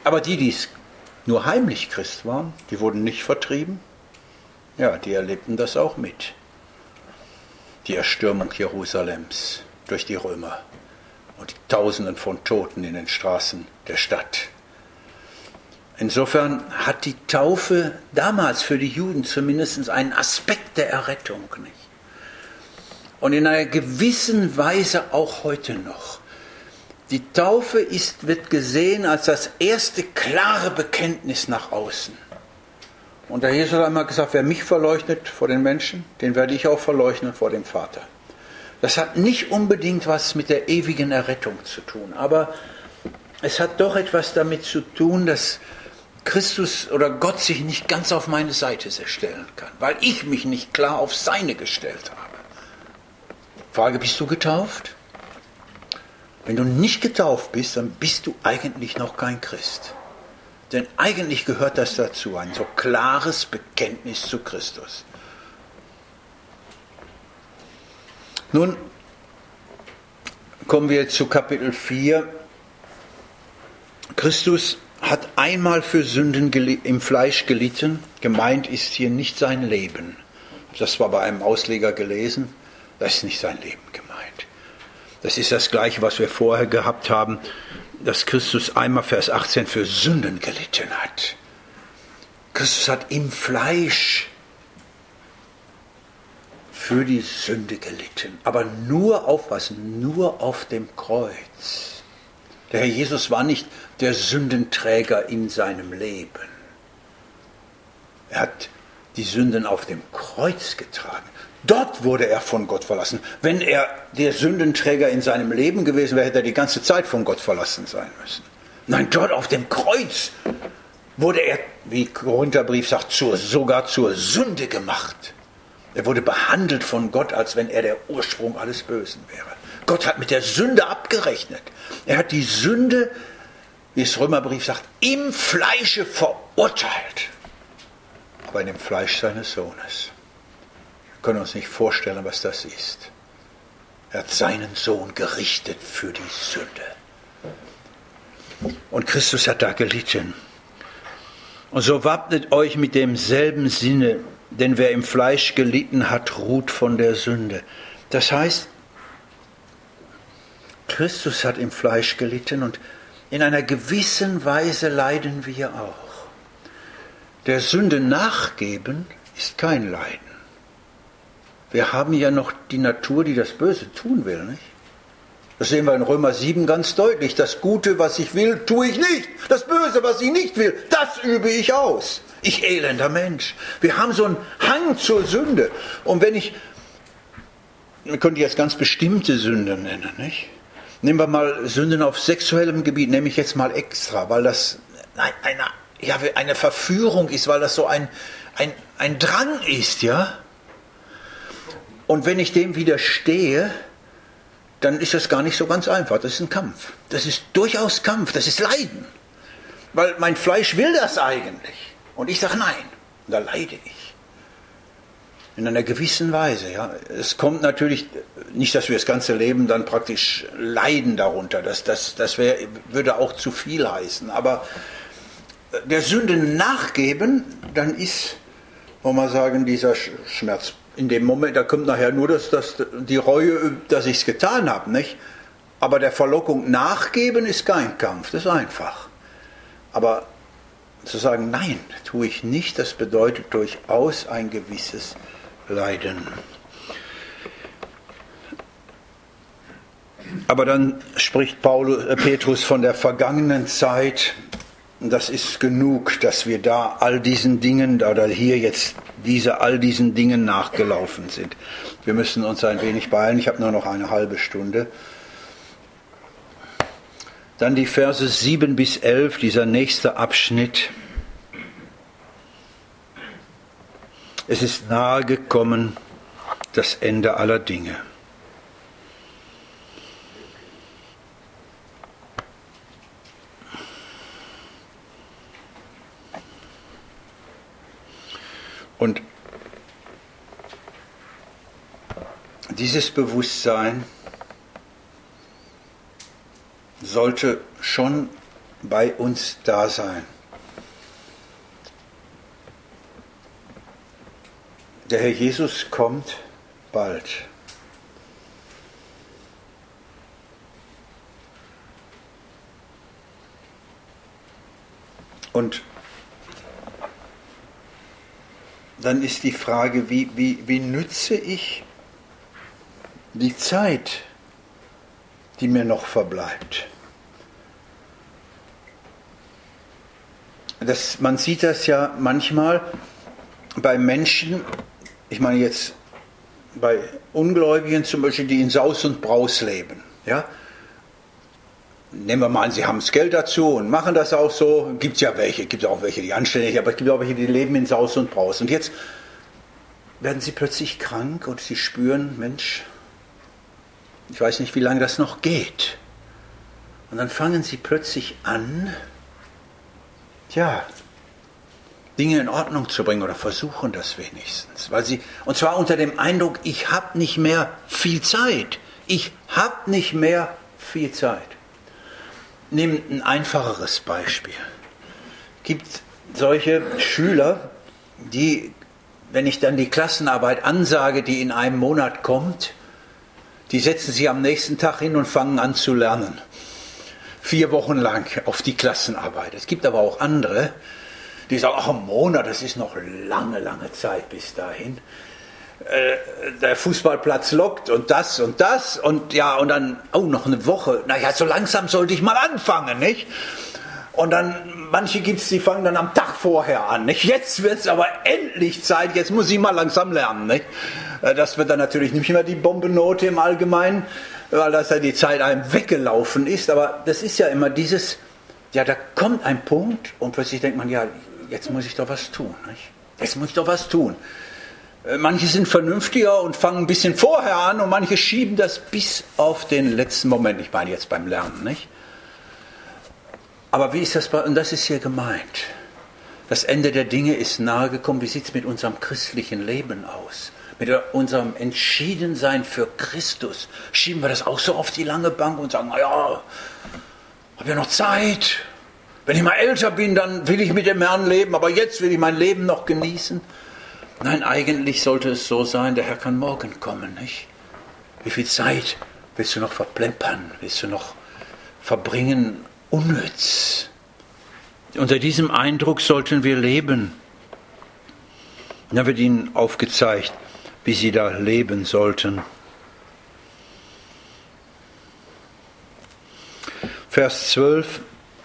Aber die nur heimlich Christ waren, die wurden nicht vertrieben, ja, die erlebten das auch mit. Die Erstürmung Jerusalems durch die Römer und die Tausenden von Toten in den Straßen der Stadt. Insofern hat die Taufe damals für die Juden zumindest einen Aspekt der Errettung, nicht? Und in einer gewissen Weise auch heute noch. Die Taufe wird gesehen als das erste klare Bekenntnis nach außen. Und der Jesus hat einmal gesagt, wer mich verleugnet vor den Menschen, den werde ich auch verleugnen vor dem Vater. Das hat nicht unbedingt was mit der ewigen Errettung zu tun, aber es hat doch etwas damit zu tun, dass Christus oder Gott sich nicht ganz auf meine Seite stellen kann, weil ich mich nicht klar auf seine gestellt habe. Frage, bist du getauft? Wenn du nicht getauft bist, dann bist du eigentlich noch kein Christ. Denn eigentlich gehört das dazu, ein so klares Bekenntnis zu Christus. Nun kommen wir zu Kapitel 4. Christus hat einmal für Sünden im Fleisch gelitten. Gemeint ist hier nicht sein Leben. Das war bei einem Ausleger gelesen. Das ist nicht sein Leben gemeint. Das ist das Gleiche, was wir vorher gehabt haben, dass Christus einmal, Vers 18, für Sünden gelitten hat. Christus hat im Fleisch für die Sünde gelitten. Aber nur auf was? Nur auf dem Kreuz. Der Herr Jesus war nicht der Sündenträger in seinem Leben. Er hat die Sünden auf dem Kreuz getragen. Dort wurde er von Gott verlassen. Wenn er der Sündenträger in seinem Leben gewesen wäre, hätte er die ganze Zeit von Gott verlassen sein müssen. Nein, dort auf dem Kreuz wurde er, wie Korintherbrief sagt, sogar zur Sünde gemacht. Er wurde behandelt von Gott, als wenn er der Ursprung alles Bösen wäre. Gott hat mit der Sünde abgerechnet. Er hat die Sünde, wie es Römerbrief sagt, im Fleische verurteilt. Aber in dem Fleisch seines Sohnes. Wir können uns nicht vorstellen, was das ist. Er hat seinen Sohn gerichtet für die Sünde. Und Christus hat da gelitten. Und so wappnet euch mit demselben Sinne, denn wer im Fleisch gelitten hat, ruht von der Sünde. Das heißt, Christus hat im Fleisch gelitten und in einer gewissen Weise leiden wir auch. Der Sünde nachgeben ist kein Leiden. Wir haben ja noch die Natur, die das Böse tun will, nicht? Das sehen wir in Römer 7 ganz deutlich. Das Gute, was ich will, tue ich nicht. Das Böse, was ich nicht will, das übe ich aus. Ich elender Mensch. Wir haben so einen Hang zur Sünde. Und wenn man könnte jetzt ganz bestimmte Sünden nennen, nicht? Nehmen wir mal Sünden auf sexuellem Gebiet, nehme ich jetzt mal extra, weil das eine Verführung ist, weil das so ein Drang ist, ja? Und wenn ich dem widerstehe, dann ist das gar nicht so ganz einfach. Das ist ein Kampf. Das ist durchaus Kampf, das ist Leiden. Weil mein Fleisch will das eigentlich. Und ich sage nein. Und da leide ich. In einer gewissen Weise. Ja. Es kommt natürlich nicht, dass wir das ganze Leben dann praktisch leiden darunter. Das würde auch zu viel heißen. Aber der Sünde nachgeben, dann ist, wollen wir sagen, dieser Schmerz. In dem Moment, da kommt nachher nur die Reue, dass ich es getan habe, nicht? Aber der Verlockung nachgeben ist kein Kampf, das ist einfach. Aber zu sagen, nein, tue ich nicht, das bedeutet durchaus ein gewisses Leiden. Aber dann spricht Petrus von der vergangenen Zeit. Das ist genug, dass wir da all diesen Dingen, oder hier jetzt all diesen Dingen nachgelaufen sind. Wir müssen uns ein wenig beeilen, ich habe nur noch eine halbe Stunde. Dann die Verse 7 bis 11, dieser nächste Abschnitt. Es ist nahe gekommen, das Ende aller Dinge. Und dieses Bewusstsein sollte schon bei uns da sein. Der Herr Jesus kommt bald. Und dann ist die Frage, wie nütze ich die Zeit, die mir noch verbleibt? Man sieht das ja manchmal bei Menschen, ich meine jetzt bei Ungläubigen zum Beispiel, die in Saus und Braus leben. Ja? Nehmen wir mal an, sie haben das Geld dazu und machen das auch so. Gibt es ja welche, gibt auch welche, die anständig, aber es gibt auch welche, die leben in Saus und Braus. Und jetzt werden sie plötzlich krank und sie spüren, Mensch, ich weiß nicht, wie lange das noch geht. Und dann fangen sie plötzlich an, Dinge in Ordnung zu bringen oder versuchen das wenigstens. Und zwar unter dem Eindruck, ich habe nicht mehr viel Zeit. Ich habe nicht mehr viel Zeit. Nehmt ein einfacheres Beispiel. Es gibt solche Schüler, die, wenn ich dann die Klassenarbeit ansage, die in einem Monat kommt, die setzen sich am nächsten Tag hin und fangen an zu lernen. 4 Wochen lang auf die Klassenarbeit. Es gibt aber auch andere, die sagen, ach, ein Monat, das ist noch lange, lange Zeit bis dahin. Der Fußballplatz lockt und das und dann, noch eine Woche. Naja, so langsam sollte ich mal anfangen, nicht? Und dann, manche gibt es, die fangen dann am Tag vorher an, nicht? Jetzt wird es aber endlich Zeit, jetzt muss ich mal langsam lernen, nicht? Das wird dann natürlich nicht mehr die Bombennote im Allgemeinen, weil das ja die Zeit einem weggelaufen ist. Aber das ist ja immer dieses, da kommt ein Punkt und plötzlich denkt man, jetzt muss ich doch was tun, nicht? Jetzt muss ich doch was tun. Manche sind vernünftiger und fangen ein bisschen vorher an und manche schieben das bis auf den letzten Moment. Ich meine jetzt beim Lernen, nicht? Aber wie ist das und das ist hier gemeint. Das Ende der Dinge ist nahe gekommen. Wie sieht es mit unserem christlichen Leben aus? Mit unserem Entschiedensein für Christus. Schieben wir das auch so auf die lange Bank und sagen, habe ja noch Zeit. Wenn ich mal älter bin, dann will ich mit dem Herrn leben, aber jetzt will ich mein Leben noch genießen. Nein, eigentlich sollte es so sein, der Herr kann morgen kommen, nicht? Wie viel Zeit willst du noch verplempern? Willst du noch verbringen? Unnütz. Unter diesem Eindruck sollten wir leben. Da wird ihnen aufgezeigt, wie sie da leben sollten. Vers 12.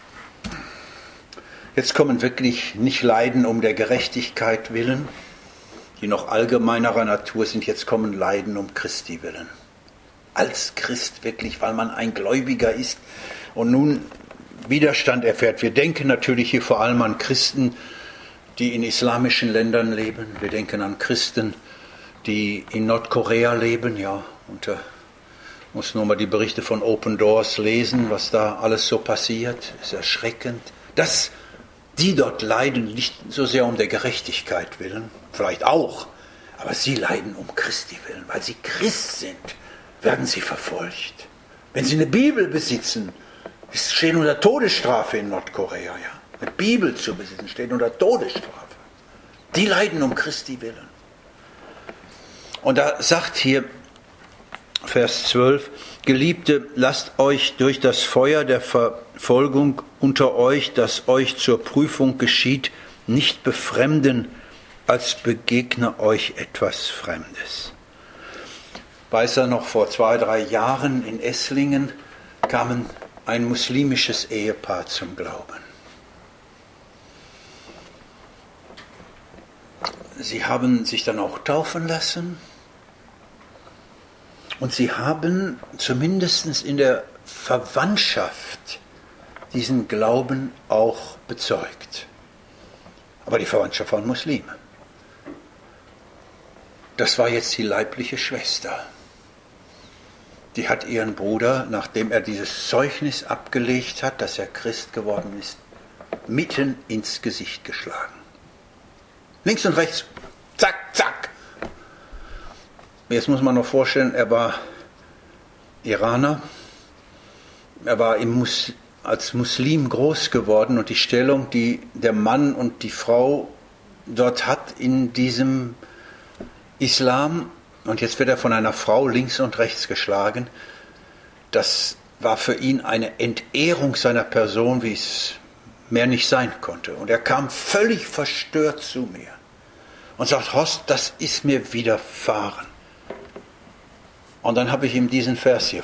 Jetzt kommen wirklich nicht Leiden um der Gerechtigkeit willen, die noch allgemeinerer Natur sind. Jetzt kommen Leiden um Christi willen. Als Christ wirklich, weil man ein Gläubiger ist und nun Widerstand erfährt. Wir denken natürlich hier vor allem an Christen, die in islamischen Ländern leben. Wir denken an Christen, die in Nordkorea leben. Ja, und da muss nur mal die Berichte von Open Doors lesen, was da alles so passiert. Ist erschreckend. Dass die dort leiden, nicht so sehr um der Gerechtigkeit willen, vielleicht auch, aber sie leiden um Christi willen. Weil sie Christ sind, werden sie verfolgt. Wenn sie eine Bibel besitzen, stehen unter Todesstrafe in Nordkorea. Ja. Eine Bibel zu besitzen, steht unter Todesstrafe. Die leiden um Christi willen. Und da sagt hier Vers 12, Geliebte, lasst euch durch das Feuer der Verfolgung unter euch, das euch zur Prüfung geschieht, nicht befremden, als begegne euch etwas Fremdes. Weiß er noch, vor 2-3 Jahren in Esslingen kam ein muslimisches Ehepaar zum Glauben. Sie haben sich dann auch taufen lassen und sie haben zumindest in der Verwandtschaft diesen Glauben auch bezeugt. Aber die Verwandtschaft waren Muslime. Das war jetzt die leibliche Schwester. Die hat ihren Bruder, nachdem er dieses Zeugnis abgelegt hat, dass er Christ geworden ist, mitten ins Gesicht geschlagen. Links und rechts, zack, zack. Jetzt muss man noch vorstellen, er war Iraner, er war im als Muslim groß geworden und die Stellung, die der Mann und die Frau dort hat in diesem Islam, und jetzt wird er von einer Frau links und rechts geschlagen, das war für ihn eine Entehrung seiner Person, wie es mehr nicht sein konnte. Und er kam völlig verstört zu mir und sagt, Horst, das ist mir widerfahren. Und dann habe ich ihm diesen Vers hier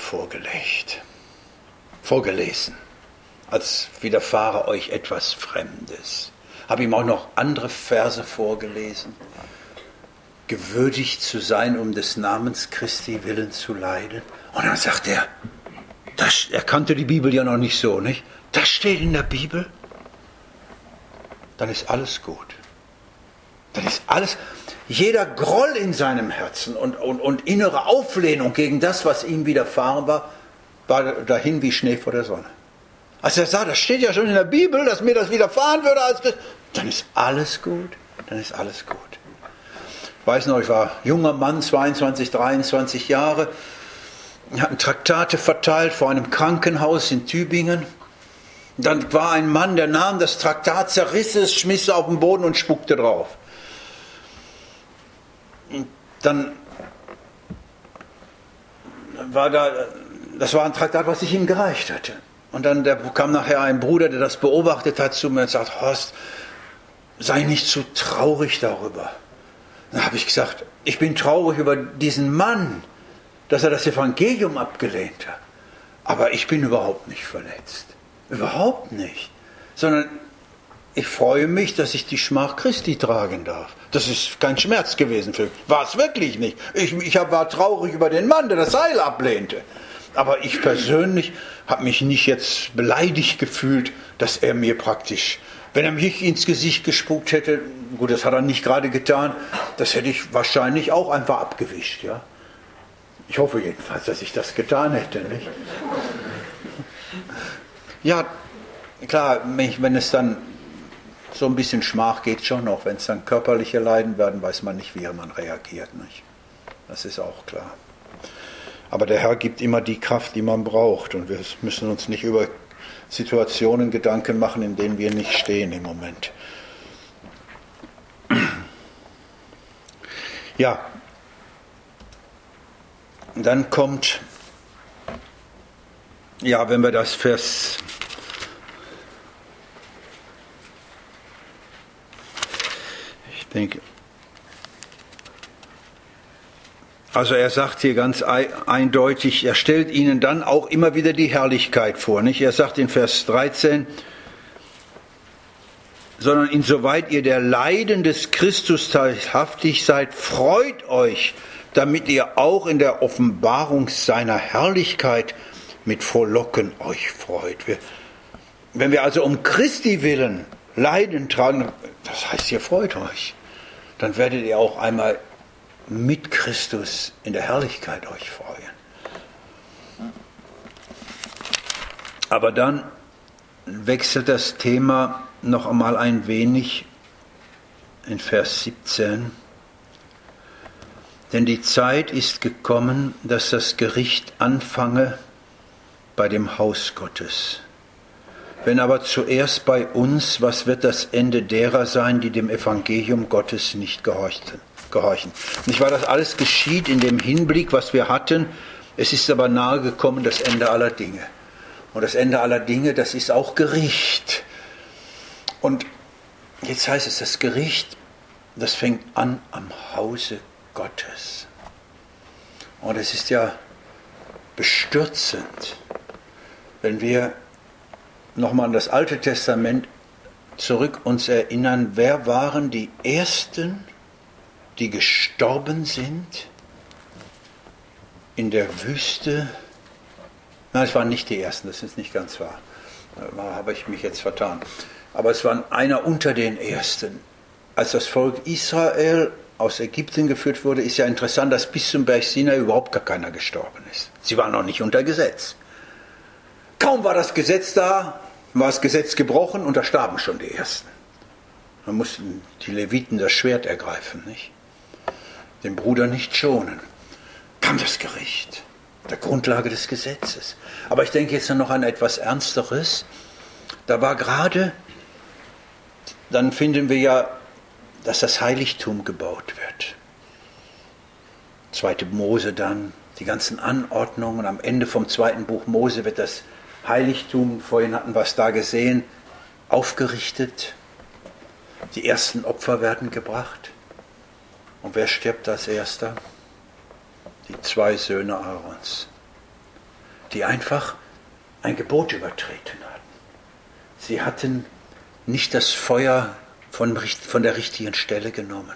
vorgelesen, als widerfahre euch etwas Fremdes. Habe ihm auch noch andere Verse vorgelesen. Gewürdigt zu sein, um des Namens Christi willen zu leiden. Und dann sagt er, er kannte die Bibel ja noch nicht so, nicht? Das steht in der Bibel. Dann ist alles gut. Dann ist alles, jeder Groll in seinem Herzen und innere Auflehnung gegen das, was ihm widerfahren war, war dahin wie Schnee vor der Sonne. Als er sah, das steht ja schon in der Bibel, dass mir das widerfahren würde als Christ, dann ist alles gut. Dann ist alles gut. Ich weiß noch, ich war junger Mann, 22, 23 Jahre. Wir hatten Traktate verteilt vor einem Krankenhaus in Tübingen. Dann war ein Mann, der nahm das Traktat, zerriss es, schmiss es auf den Boden und spuckte drauf. Und dann war das war ein Traktat, was ich ihm gereicht hatte. Und dann kam nachher ein Bruder, der das beobachtet hat, zu mir und sagt, Horst, sei nicht so traurig darüber. Dann habe ich gesagt, ich bin traurig über diesen Mann, dass er das Evangelium abgelehnt hat. Aber ich bin überhaupt nicht verletzt. Überhaupt nicht. Sondern ich freue mich, dass ich die Schmach Christi tragen darf. Das ist kein Schmerz gewesen für mich. War es wirklich nicht. Ich war traurig über den Mann, der das Heil ablehnte. Aber ich persönlich habe mich nicht jetzt beleidigt gefühlt, dass er mir praktisch, wenn er mich ins Gesicht gespuckt hätte, gut, das hat er nicht gerade getan, das hätte ich wahrscheinlich auch einfach abgewischt. Ja? Ich hoffe jedenfalls, dass ich das getan hätte. Nicht? Ja, klar, wenn es dann so ein bisschen Schmach geht schon noch. Wenn es dann körperliche Leiden werden, weiß man nicht, wie man reagiert. Nicht? Das ist auch klar. Aber der Herr gibt immer die Kraft, die man braucht. Und wir müssen uns nicht über Situationen Gedanken machen, in denen wir nicht stehen im Moment. Ja, dann kommt, ja, wenn wir das Vers, ich denke, also er sagt hier ganz eindeutig, er stellt ihnen dann auch immer wieder die Herrlichkeit vor. Nicht? Er sagt in Vers 13, sondern insoweit ihr der Leiden des Christus teilhaftig seid, freut euch, damit ihr auch in der Offenbarung seiner Herrlichkeit mit Frohlocken euch freut. Wenn wir also um Christi willen Leiden tragen, das heißt, ihr freut euch, dann werdet ihr auch einmal mit Christus in der Herrlichkeit euch freuen. Aber dann wechselt das Thema noch einmal ein wenig in Vers 17. Denn die Zeit ist gekommen, dass das Gericht anfange bei dem Haus Gottes. Wenn aber zuerst bei uns, was wird das Ende derer sein, die dem Evangelium Gottes nicht gehorchen? Nicht wahr, das alles geschieht in dem Hinblick, was wir hatten. Es ist aber nahe gekommen das Ende aller Dinge. Und das Ende aller Dinge, das ist auch Gericht. Und jetzt heißt es, das Gericht, das fängt an am Hause Gottes. Und es ist ja bestürzend, wenn wir nochmal an das Alte Testament zurück uns erinnern, wer waren die Ersten, die gestorben sind in der Wüste? Nein, es waren nicht die Ersten, das ist nicht ganz wahr. Da habe ich mich jetzt vertan. Aber es waren einer unter den Ersten. Als das Volk Israel aus Ägypten geführt wurde, ist ja interessant, dass bis zum Berg Sinai überhaupt gar keiner gestorben ist. Sie waren noch nicht unter Gesetz. Kaum war das Gesetz da, war das Gesetz gebrochen und da starben schon die Ersten. Dann mussten die Leviten das Schwert ergreifen, nicht? Den Bruder nicht schonen. Kam das Gericht. der Grundlage des Gesetzes. Aber ich denke jetzt noch an etwas Ernsteres. Da war gerade, dann finden wir ja, dass das Heiligtum gebaut wird. 2. Mose dann, die ganzen Anordnungen. Am Ende vom 2. Buch Mose wird das Heiligtum, vorhin hatten wir es da gesehen, aufgerichtet. Die ersten Opfer werden gebracht. Und wer stirbt als erster? Die 2 Söhne Aarons, die einfach ein Gebot übertreten hatten. Sie hatten nicht das Feuer von der richtigen Stelle genommen.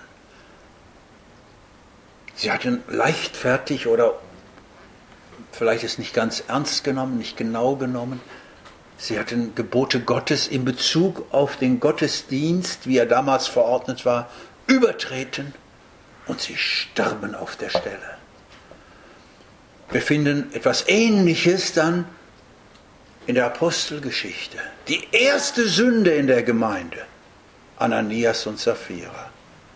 Sie hatten leichtfertig oder vielleicht es nicht ganz ernst genommen, nicht genau genommen. Sie hatten Gebote Gottes in Bezug auf den Gottesdienst, wie er damals verordnet war, übertreten und sie starben auf der Stelle. Wir finden etwas Ähnliches dann in der Apostelgeschichte. Die erste Sünde in der Gemeinde, Ananias und Sapphira,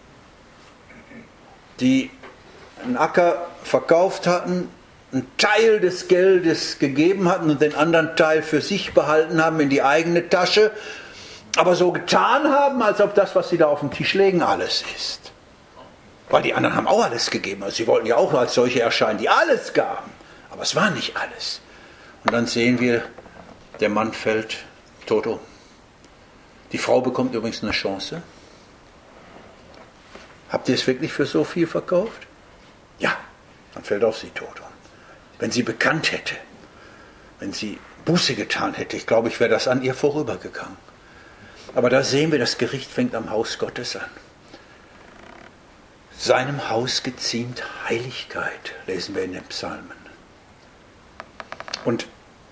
die einen Acker verkauft hatten, einen Teil des Geldes gegeben hatten und den anderen Teil für sich behalten haben in die eigene Tasche, aber so getan haben, als ob das, was sie da auf den Tisch legen, alles ist. Weil die anderen haben auch alles gegeben. Also sie wollten ja auch als solche erscheinen, die alles gaben. Aber es war nicht alles. Und dann sehen wir, der Mann fällt tot um. Die Frau bekommt übrigens eine Chance. Habt ihr es wirklich für so viel verkauft? Ja, dann fällt auch sie tot um. Wenn sie bekannt hätte, wenn sie Buße getan hätte, ich glaube, ich wäre das an ihr vorübergegangen. Aber da sehen wir, das Gericht fängt am Haus Gottes an. Seinem Haus geziemt Heiligkeit, lesen wir in den Psalmen. Und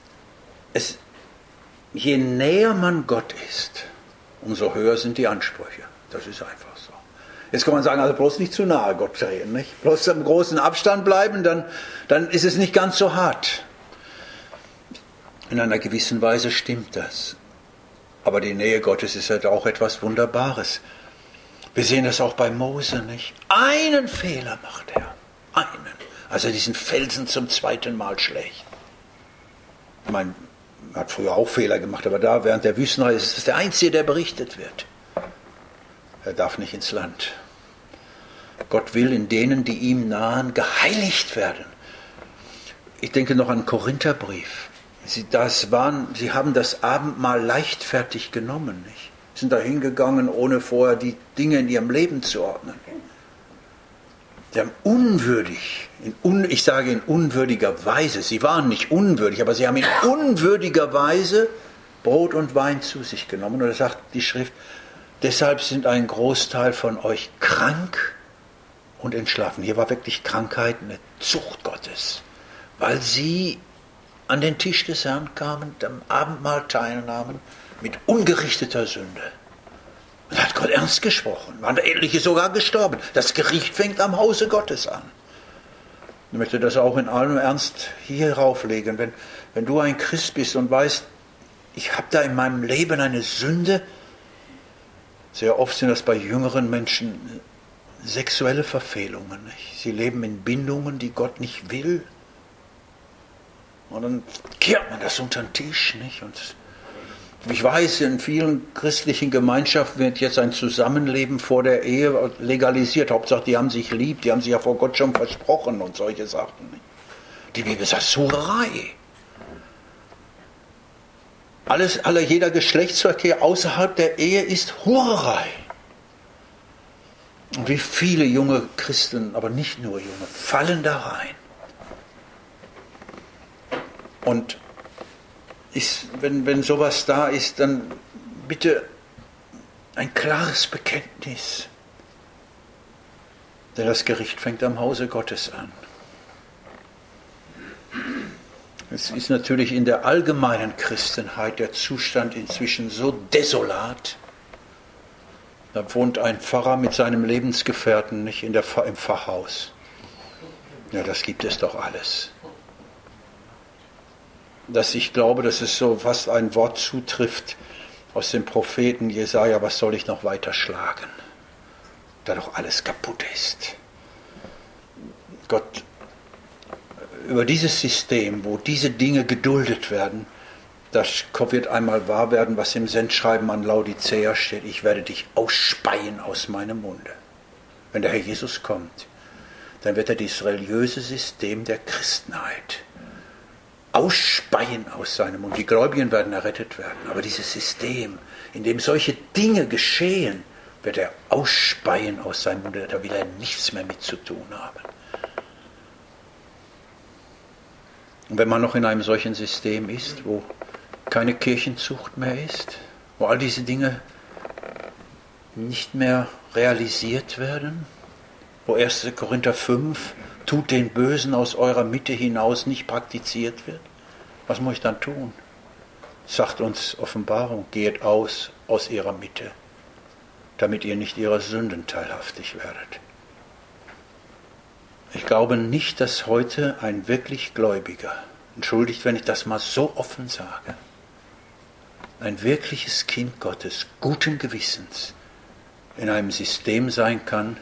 je näher man Gott ist, umso höher sind die Ansprüche. Das ist einfach so. Jetzt kann man sagen, also bloß nicht zu nahe Gott treten, nicht? Bloß im großen Abstand bleiben, dann ist es nicht ganz so hart. In einer gewissen Weise stimmt das. Aber die Nähe Gottes ist halt auch etwas Wunderbares. Wir sehen das auch bei Mose, nicht? Einen Fehler macht er. Einen. Als er diesen Felsen zum 2. Mal schlägt. Ich meine, er hat früher auch Fehler gemacht, aber da während der Wüstenreise ist es der Einzige, der berichtet wird. Er darf nicht ins Land. Gott will in denen, die ihm nahen, geheiligt werden. Ich denke noch an den Korintherbrief. Sie haben das Abendmahl leichtfertig genommen, nicht? Sind da hingegangen, ohne vorher die Dinge in ihrem Leben zu ordnen. Sie haben unwürdig, ich sage in unwürdiger Weise, sie waren nicht unwürdig, aber sie haben in unwürdiger Weise Brot und Wein zu sich genommen. Und da sagt die Schrift, deshalb sind ein Großteil von euch krank und entschlafen. Hier war wirklich Krankheit eine Zucht Gottes, weil sie an den Tisch des Herrn kamen, am Abendmahl teilnahmen, mit ungerichteter Sünde. Und da hat Gott ernst gesprochen. Waren da etliche sogar gestorben. Das Gericht fängt am Hause Gottes an. Ich möchte das auch in allem Ernst hier rauflegen. Wenn du ein Christ bist und weißt, ich habe da in meinem Leben eine Sünde, sehr oft sind das bei jüngeren Menschen sexuelle Verfehlungen. Nicht? Sie leben in Bindungen, die Gott nicht will. Und dann kehrt man das unter den Tisch. Nicht? Und ich weiß, in vielen christlichen Gemeinschaften wird jetzt ein Zusammenleben vor der Ehe legalisiert. Hauptsache, die haben sich lieb, die haben sich ja vor Gott schon versprochen und solche Sachen. Die Bibel sagt, Hurerei. Jeder Geschlechtsverkehr außerhalb der Ehe ist Hurerei. Und wie viele junge Christen, aber nicht nur junge, fallen da rein. Und wenn sowas da ist, dann bitte ein klares Bekenntnis. Denn das Gericht fängt am Hause Gottes an. Es ist natürlich in der allgemeinen Christenheit der Zustand inzwischen so desolat. Da wohnt ein Pfarrer mit seinem Lebensgefährten nicht im Pfarrhaus. Ja, das gibt es doch alles. Dass ich glaube, dass es so fast ein Wort zutrifft aus dem Propheten Jesaja, was soll ich noch weiter schlagen, da doch alles kaputt ist. Gott über dieses System, wo diese Dinge geduldet werden, das wird einmal wahr werden, was im Sendschreiben an Laodicea steht: Ich werde dich ausspeien aus meinem Munde. Wenn der Herr Jesus kommt, dann wird er dieses religiöse System der Christenheit ausspeien aus seinem Mund. Die Gläubigen werden errettet werden, aber dieses System, in dem solche Dinge geschehen, wird er ausspeien aus seinem Munde. Da will er nichts mehr mit zu tun haben. Und wenn man noch in einem solchen System ist, wo keine Kirchenzucht mehr ist, wo all diese Dinge nicht mehr realisiert werden, wo 1. Korinther 5, tut den Bösen aus eurer Mitte hinaus, nicht praktiziert wird, was muss ich dann tun? Sagt uns Offenbarung: Geht aus ihrer Mitte, damit ihr nicht ihrer Sünden teilhaftig werdet. Ich glaube nicht, dass heute ein wirklich Gläubiger, entschuldigt, wenn ich das mal so offen sage, ein wirkliches Kind Gottes, guten Gewissens, in einem System sein kann,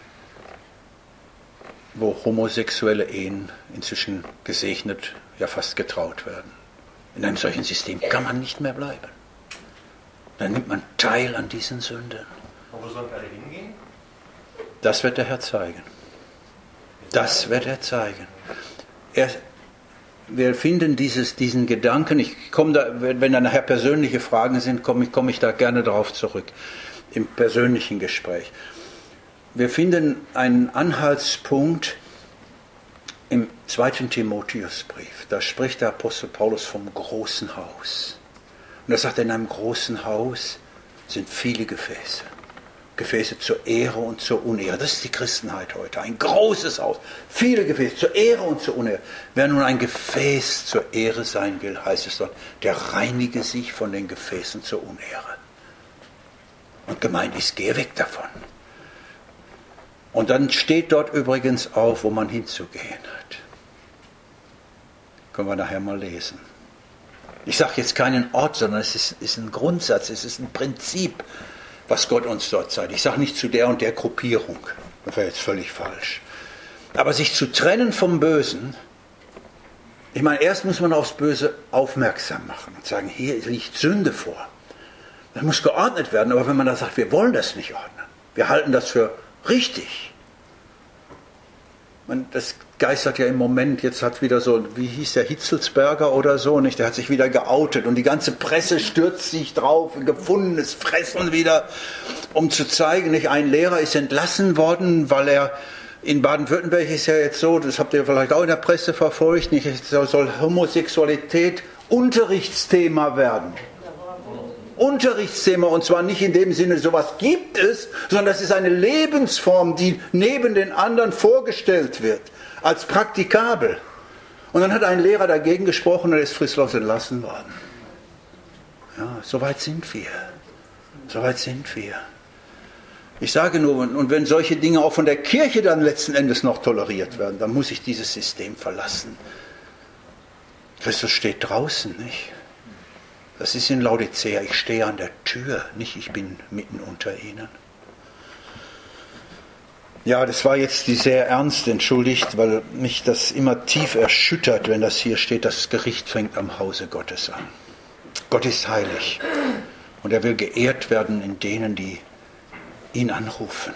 wo homosexuelle Ehen inzwischen gesegnet, ja fast getraut werden. In einem solchen System kann man nicht mehr bleiben. Dann nimmt man teil an diesen Sünden. Und wo sollen wir alle hingehen? Das wird der Herr zeigen. Das wird er zeigen. Wir finden diesen Gedanken, ich komme da, wenn da nachher persönliche Fragen sind, komme ich da gerne darauf zurück, im persönlichen Gespräch. Wir finden einen Anhaltspunkt im 2. Timotheusbrief. Da spricht der Apostel Paulus vom großen Haus. Und er sagt, in einem großen Haus sind viele Gefäße. Gefäße zur Ehre und zur Unehre. Das ist die Christenheit heute. Ein großes Haus. Viele Gefäße zur Ehre und zur Unehre. Wer nun ein Gefäß zur Ehre sein will, heißt es dort, der reinige sich von den Gefäßen zur Unehre. Und gemeint ist, gehe weg davon. Und dann steht dort übrigens auch, wo man hinzugehen hat. Können wir nachher mal lesen. Ich sage jetzt keinen Ort, sondern es ist ein Grundsatz, es ist ein Prinzip, was Gott uns dort zeigt. Ich sage nicht zu der und der Gruppierung, das wäre jetzt völlig falsch. Aber sich zu trennen vom Bösen, ich meine, erst muss man aufs Böse aufmerksam machen und sagen, hier liegt Sünde vor. Das muss geordnet werden, aber wenn man da sagt, wir wollen das nicht ordnen, wir halten das für richtig. Das geistert ja im Moment, jetzt hat wieder so, wie hieß der, Hitzelsberger oder so, nicht? Der hat sich wieder geoutet und die ganze Presse stürzt sich drauf, gefundenes Fressen wieder, um zu zeigen, nicht? Ein Lehrer ist entlassen worden, weil er, in Baden-Württemberg ist ja jetzt so, das habt ihr vielleicht auch in der Presse verfolgt, nicht? Soll Homosexualität Unterrichtsthema werden. Unterrichtsthema, und zwar nicht in dem Sinne, sowas gibt es, sondern das ist eine Lebensform, die neben den anderen vorgestellt wird, als praktikabel. Und dann hat ein Lehrer dagegen gesprochen und ist fristlos entlassen worden. Ja, soweit sind wir. Soweit sind wir. Ich sage nur, und wenn solche Dinge auch von der Kirche dann letzten Endes noch toleriert werden, dann muss ich dieses System verlassen. Christus steht draußen, nicht? Das ist in Laodicea, ich stehe an der Tür, nicht ich bin mitten unter ihnen. Ja, das war jetzt die sehr ernst, entschuldigt, weil mich das immer tief erschüttert, wenn das hier steht, das Gericht fängt am Hause Gottes an. Gott ist heilig und er will geehrt werden in denen, die ihn anrufen.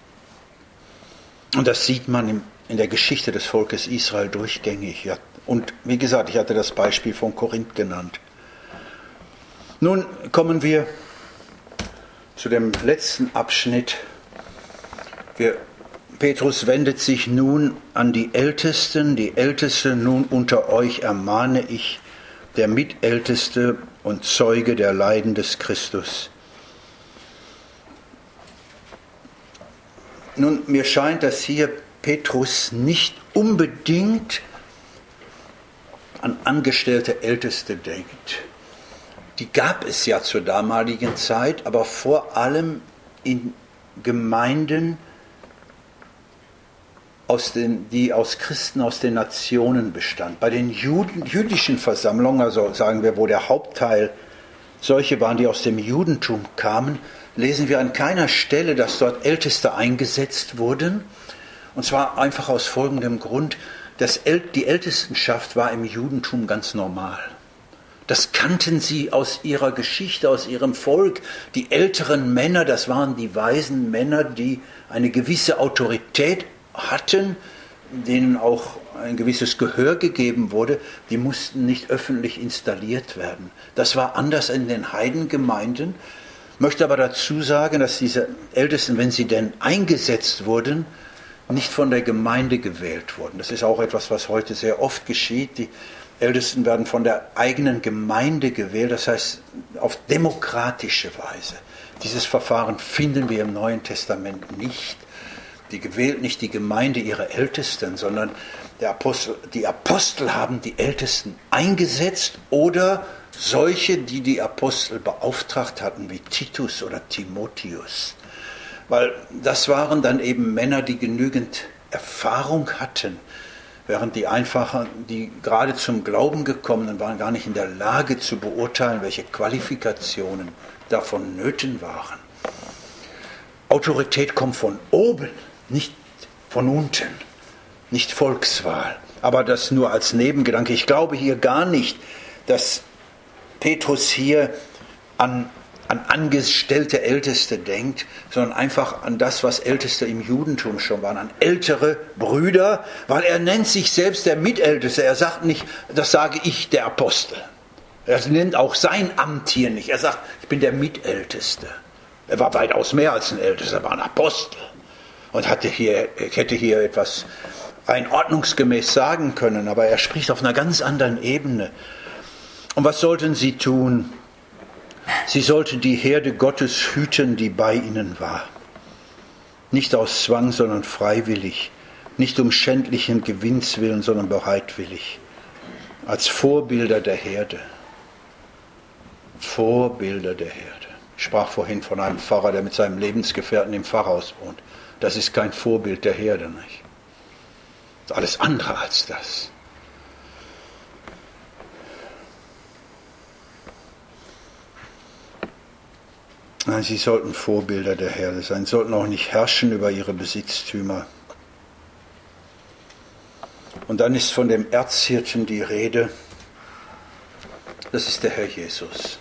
Und das sieht man in der Geschichte des Volkes Israel durchgängig. Ja. Und wie gesagt, ich hatte das Beispiel von Korinth genannt. Nun kommen wir zu dem letzten Abschnitt. Petrus wendet sich nun an die Ältesten. Die Ältesten nun unter euch ermahne ich, der Mitälteste und Zeuge der Leiden des Christus. Nun, mir scheint, dass hier Petrus nicht unbedingt an angestellte Älteste denkt. Die gab es ja zur damaligen Zeit, aber vor allem in Gemeinden, die aus Christen aus den Nationen bestand. Bei den jüdischen Versammlungen, also sagen wir, wo der Hauptteil solche waren, die aus dem Judentum kamen, lesen wir an keiner Stelle, dass dort Älteste eingesetzt wurden. Und zwar einfach aus folgendem Grund: die Ältestenschaft war im Judentum ganz normal. Das kannten sie aus ihrer Geschichte, aus ihrem Volk. Die älteren Männer, das waren die weisen Männer, die eine gewisse Autorität hatten, denen auch ein gewisses Gehör gegeben wurde, die mussten nicht öffentlich installiert werden. Das war anders in den Heidengemeinden. Ich möchte aber dazu sagen, dass diese Ältesten, wenn sie denn eingesetzt wurden, nicht von der Gemeinde gewählt wurden. Das ist auch etwas, was heute sehr oft geschieht. Die Ältesten werden von der eigenen Gemeinde gewählt, das heißt auf demokratische Weise. Dieses Verfahren finden wir im Neuen Testament nicht. Die gewählt nicht die Gemeinde ihre Ältesten, sondern die Apostel haben die Ältesten eingesetzt oder solche, die die Apostel beauftragt hatten, wie Titus oder Timotheus. Weil das waren dann eben Männer, die genügend Erfahrung hatten, während die Einfachen, die gerade zum Glauben gekommenen waren, gar nicht in der Lage zu beurteilen, welche Qualifikationen da vonnöten waren. Autorität kommt von oben, nicht von unten, nicht Volkswahl. Aber das nur als Nebengedanke. Ich glaube hier gar nicht, dass Petrus hier an angestellte Älteste denkt, sondern einfach an das, was Älteste im Judentum schon waren, an ältere Brüder, weil er nennt sich selbst der Mitälteste. Er sagt nicht, das sage ich, der Apostel. Er nennt auch sein Amt hier nicht. Er sagt, ich bin der Mitälteste. Er war weitaus mehr als ein Ältester, er war ein Apostel und hätte hier etwas rein ordnungsgemäß sagen können, aber er spricht auf einer ganz anderen Ebene. Und was sollten sie tun? Sie sollten die Herde Gottes hüten, die bei ihnen war. Nicht aus Zwang, sondern freiwillig. Nicht um schändlichen Gewinns willen, sondern bereitwillig. Als Vorbilder der Herde. Vorbilder der Herde. Ich sprach vorhin von einem Pfarrer, der mit seinem Lebensgefährten im Pfarrhaus wohnt. Das ist kein Vorbild der Herde, nicht? Das ist alles andere als das. Nein, sie sollten Vorbilder der Herde sein, sollten auch nicht herrschen über ihre Besitztümer. Und dann ist von dem Erzhirten die Rede, das ist der Herr Jesus.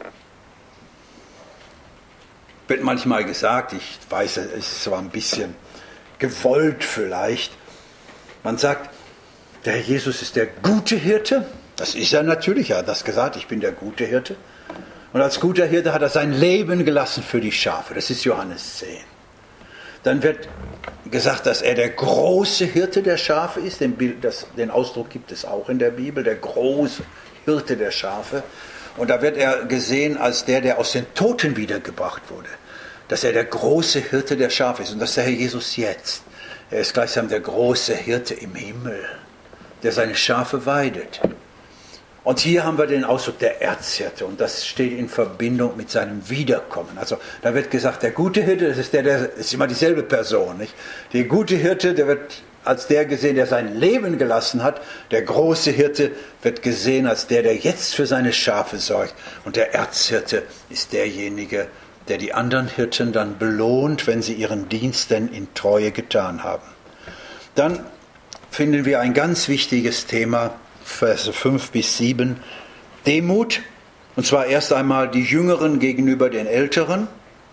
Wird manchmal gesagt, ich weiß, es ist zwar ein bisschen gewollt vielleicht, man sagt, der Herr Jesus ist der gute Hirte, das ist er natürlich, er hat das gesagt, ich bin der gute Hirte. Und als guter Hirte hat er sein Leben gelassen für die Schafe. Das ist Johannes 10. Dann wird gesagt, dass er der große Hirte der Schafe ist. Den Ausdruck gibt es auch in der Bibel, der große Hirte der Schafe. Und da wird er gesehen als der aus den Toten wiedergebracht wurde. Dass er der große Hirte der Schafe ist. Und das ist der Herr Jesus jetzt. Er ist gleichsam der große Hirte im Himmel, der seine Schafe weidet. Und hier haben wir den Ausdruck der Erzhirte und das steht in Verbindung mit seinem Wiederkommen. Also da wird gesagt, der gute Hirte, das ist der ist immer dieselbe Person, nicht? Der gute Hirte, der wird als der gesehen, der sein Leben gelassen hat. Der große Hirte wird gesehen als der jetzt für seine Schafe sorgt. Und der Erzhirte ist derjenige, der die anderen Hirten dann belohnt, wenn sie ihren Dienst denn in Treue getan haben. Dann finden wir ein ganz wichtiges Thema, Verse 5 bis 7, Demut, und zwar erst einmal die Jüngeren gegenüber den Älteren,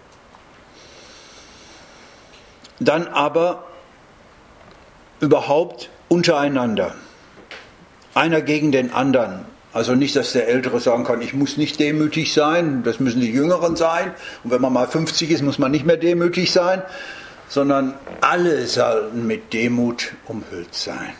dann aber überhaupt untereinander, einer gegen den anderen. Also nicht, dass der Ältere sagen kann, ich muss nicht demütig sein, das müssen die Jüngeren sein, und wenn man mal 50 ist, muss man nicht mehr demütig sein, sondern alle sollen mit Demut umhüllt sein.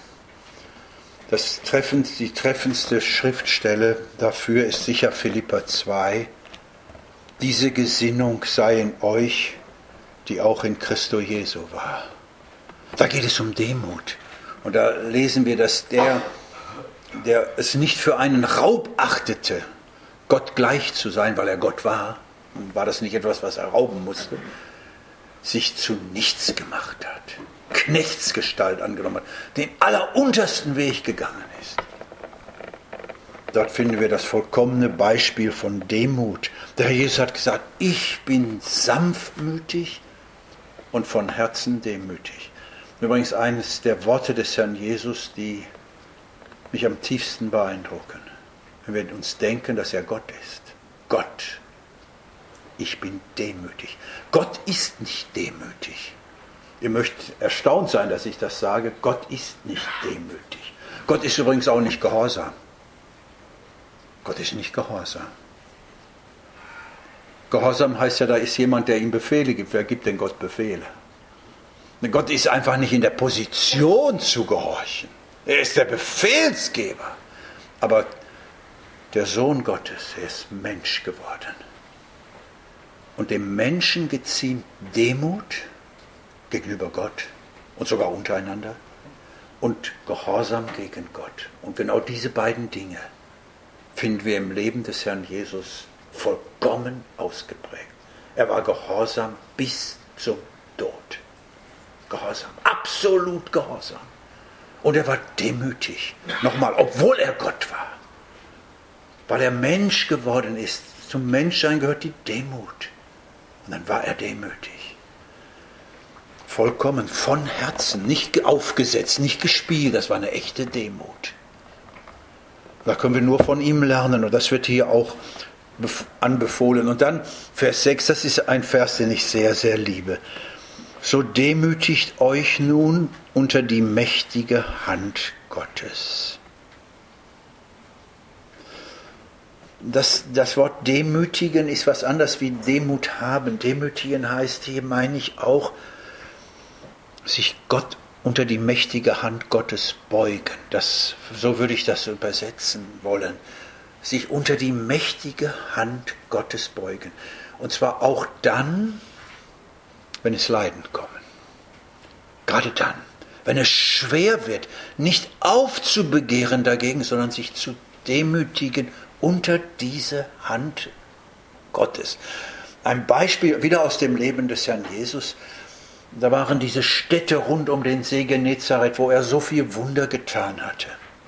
Die treffendste Schriftstelle dafür ist sicher Philipper 2. Diese Gesinnung sei in euch, die auch in Christo Jesu war. Da geht es um Demut. Und da lesen wir, dass der es nicht für einen Raub achtete, Gott gleich zu sein, weil er Gott war das nicht etwas, was er rauben musste, sich zu nichts gemacht hat. Knechtsgestalt angenommen hat, den alleruntersten Weg gegangen ist. Dort finden wir das vollkommene Beispiel von Demut. Der Herr Jesus hat gesagt, ich bin sanftmütig und von Herzen demütig. Übrigens eines der Worte des Herrn Jesus, die mich am tiefsten beeindrucken, wenn wir uns denken, dass er Gott ist. Gott, ich bin demütig. Gott ist nicht demütig. Ihr möchtet erstaunt sein, dass ich das sage. Gott ist nicht demütig. Gott ist übrigens auch nicht gehorsam. Gott ist nicht gehorsam. Gehorsam heißt ja, da ist jemand, der ihm Befehle gibt. Wer gibt denn Gott Befehle? Gott ist einfach nicht in der Position zu gehorchen. Er ist der Befehlsgeber. Aber der Sohn Gottes, er ist Mensch geworden. Und dem Menschen geziemt Demut gegenüber Gott und sogar untereinander und Gehorsam gegen Gott. Und genau diese beiden Dinge finden wir im Leben des Herrn Jesus vollkommen ausgeprägt. Er war gehorsam bis zum Tod. Gehorsam, absolut gehorsam. Und er war demütig. Nochmal, obwohl er Gott war. Weil er Mensch geworden ist. Zum Menschsein gehört die Demut. Und dann war er demütig. Vollkommen, von Herzen, nicht aufgesetzt, nicht gespielt. Das war eine echte Demut. Da können wir nur von ihm lernen. Und das wird hier auch anbefohlen. Und dann Vers 6, das ist ein Vers, den ich sehr, sehr liebe. So demütigt euch nun unter die mächtige Hand Gottes. Das Wort demütigen ist was anderes wie Demut haben. Demütigen heißt, hier meine ich auch, sich Gott unter die mächtige Hand Gottes beugen. So würde ich das übersetzen wollen. Sich unter die mächtige Hand Gottes beugen. Und zwar auch dann, wenn es Leiden kommen. Gerade dann, wenn es schwer wird, nicht aufzubegehren dagegen, sondern sich zu demütigen unter diese Hand Gottes. Ein Beispiel wieder aus dem Leben des Herrn Jesus. Da waren diese Städte rund um den See Genezareth, wo er so viel Wunder getan hatte.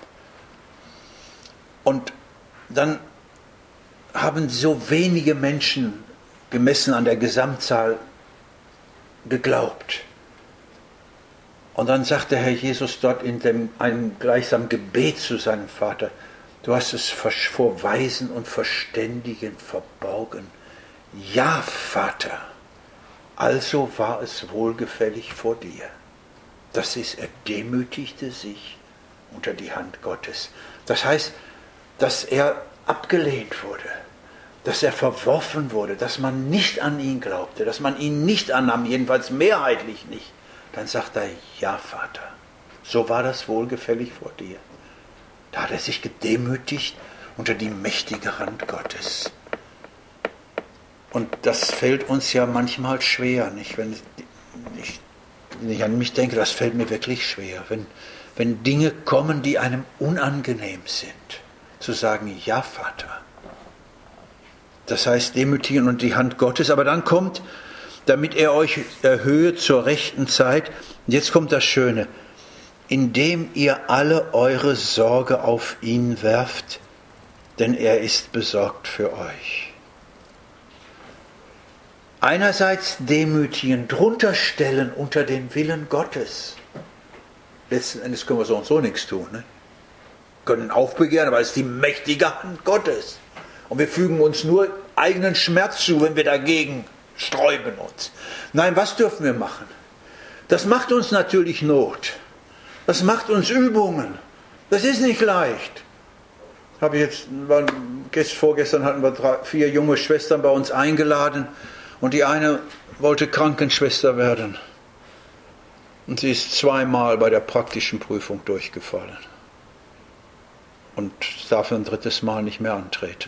Und dann haben so wenige Menschen, gemessen an der Gesamtzahl, geglaubt. Und dann sagt der Herr Jesus dort in einem gleichsam Gebet zu seinem Vater, du hast es vor Weisen und Verständigen verborgen. Ja, Vater, also war es wohlgefällig vor dir. Das ist, er demütigte sich unter die Hand Gottes. Das heißt, dass er abgelehnt wurde, dass er verworfen wurde, dass man nicht an ihn glaubte, dass man ihn nicht annahm, jedenfalls mehrheitlich nicht. Dann sagt er, ja Vater, so war das wohlgefällig vor dir. Da hat er sich gedemütigt unter die mächtige Hand Gottes. Und das fällt uns ja manchmal schwer, nicht? Wenn ich an mich denke, das fällt mir wirklich schwer. Wenn Dinge kommen, die einem unangenehm sind, zu sagen, ja Vater. Das heißt, demütigen und die Hand Gottes. Aber dann kommt, damit er euch erhöhe zur rechten Zeit, und jetzt kommt das Schöne, indem ihr alle eure Sorge auf ihn werft, denn er ist besorgt für euch. Einerseits demütigen, drunter stellen unter den Willen Gottes. Letzten Endes können wir so und so nichts tun. Ne? Können aufbegehren, aber es ist die mächtige Hand Gottes. Und wir fügen uns nur eigenen Schmerz zu, wenn wir dagegen sträuben uns. Nein, was dürfen wir machen? Das macht uns natürlich Not. Das macht uns Übungen. Das ist nicht leicht. Vorgestern hatten wir 4 junge Schwestern bei uns eingeladen und die eine wollte Krankenschwester werden. Und sie ist 2-mal bei der praktischen Prüfung durchgefallen. Und darf ein 3. Mal nicht mehr antreten.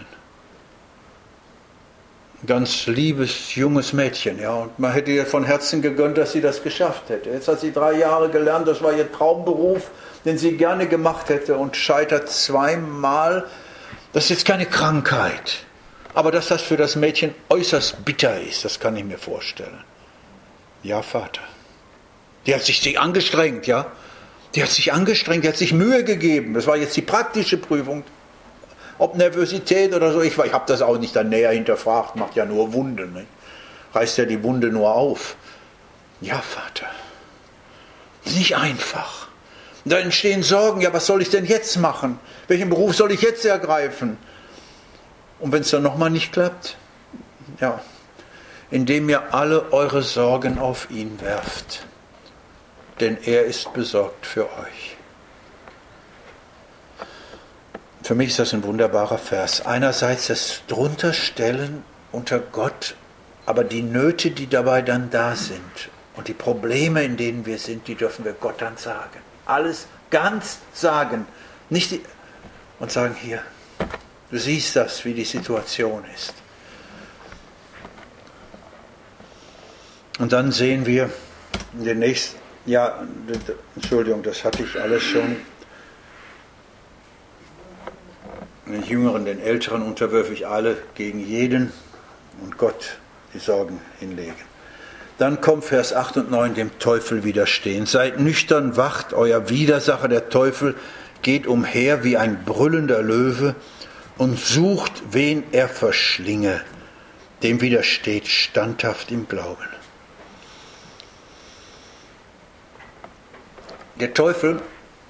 Ein ganz liebes, junges Mädchen, ja. Und man hätte ihr von Herzen gegönnt, dass sie das geschafft hätte. Jetzt hat sie 3 Jahre gelernt, das war ihr Traumberuf, den sie gerne gemacht hätte und scheitert 2-mal. Das ist jetzt keine Krankheit. Aber dass das für das Mädchen äußerst bitter ist, das kann ich mir vorstellen. Ja, Vater. Die hat sich angestrengt, ja. Die hat sich angestrengt, die hat sich Mühe gegeben. Das war jetzt die praktische Prüfung. Ob Nervosität oder so, ich habe das auch nicht dann näher hinterfragt, macht ja nur Wunden. Nicht? Reißt ja die Wunde nur auf. Ja, Vater. Das ist nicht einfach. Und da entstehen Sorgen, ja, was soll ich denn jetzt machen? Welchen Beruf soll ich jetzt ergreifen? Und wenn es dann nochmal nicht klappt, ja, indem ihr alle eure Sorgen auf ihn werft. Denn er ist besorgt für euch. Für mich ist das ein wunderbarer Vers. Einerseits das Drunterstellen unter Gott, aber die Nöte, die dabei dann da sind und die Probleme, in denen wir sind, die dürfen wir Gott dann sagen. Alles ganz sagen. Und sagen, hier, du siehst das, wie die Situation ist. Und dann sehen wir in den nächsten, Entschuldigung, das hatte ich alles schon. Den Jüngeren, den Älteren unterwürfe ich alle gegen jeden und Gott die Sorgen hinlegen. Dann kommt Vers 8 und 9, dem Teufel widerstehen. Seid nüchtern, wacht, euer Widersacher, der Teufel, geht umher wie ein brüllender Löwe und sucht, wen er verschlinge. Dem widersteht standhaft im Glauben. Der Teufel,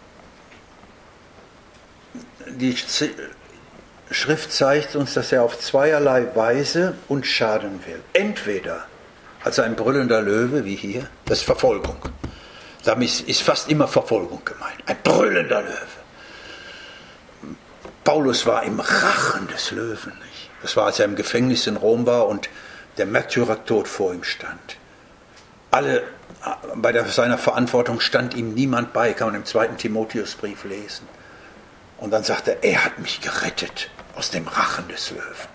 die Schrift zeigt uns, dass er auf zweierlei Weise uns schaden will. Entweder als ein brüllender Löwe, wie hier, das ist Verfolgung. Damit ist fast immer Verfolgung gemeint. Ein brüllender Löwe. Paulus war im Rachen des Löwen. Nicht? Das war, als er im Gefängnis in Rom war und der Märtyrertod vor ihm stand. Bei seiner Verantwortung stand ihm niemand bei, kann man im 2. Timotheusbrief lesen. Und dann sagt er hat mich gerettet aus dem Rachen des Löwen.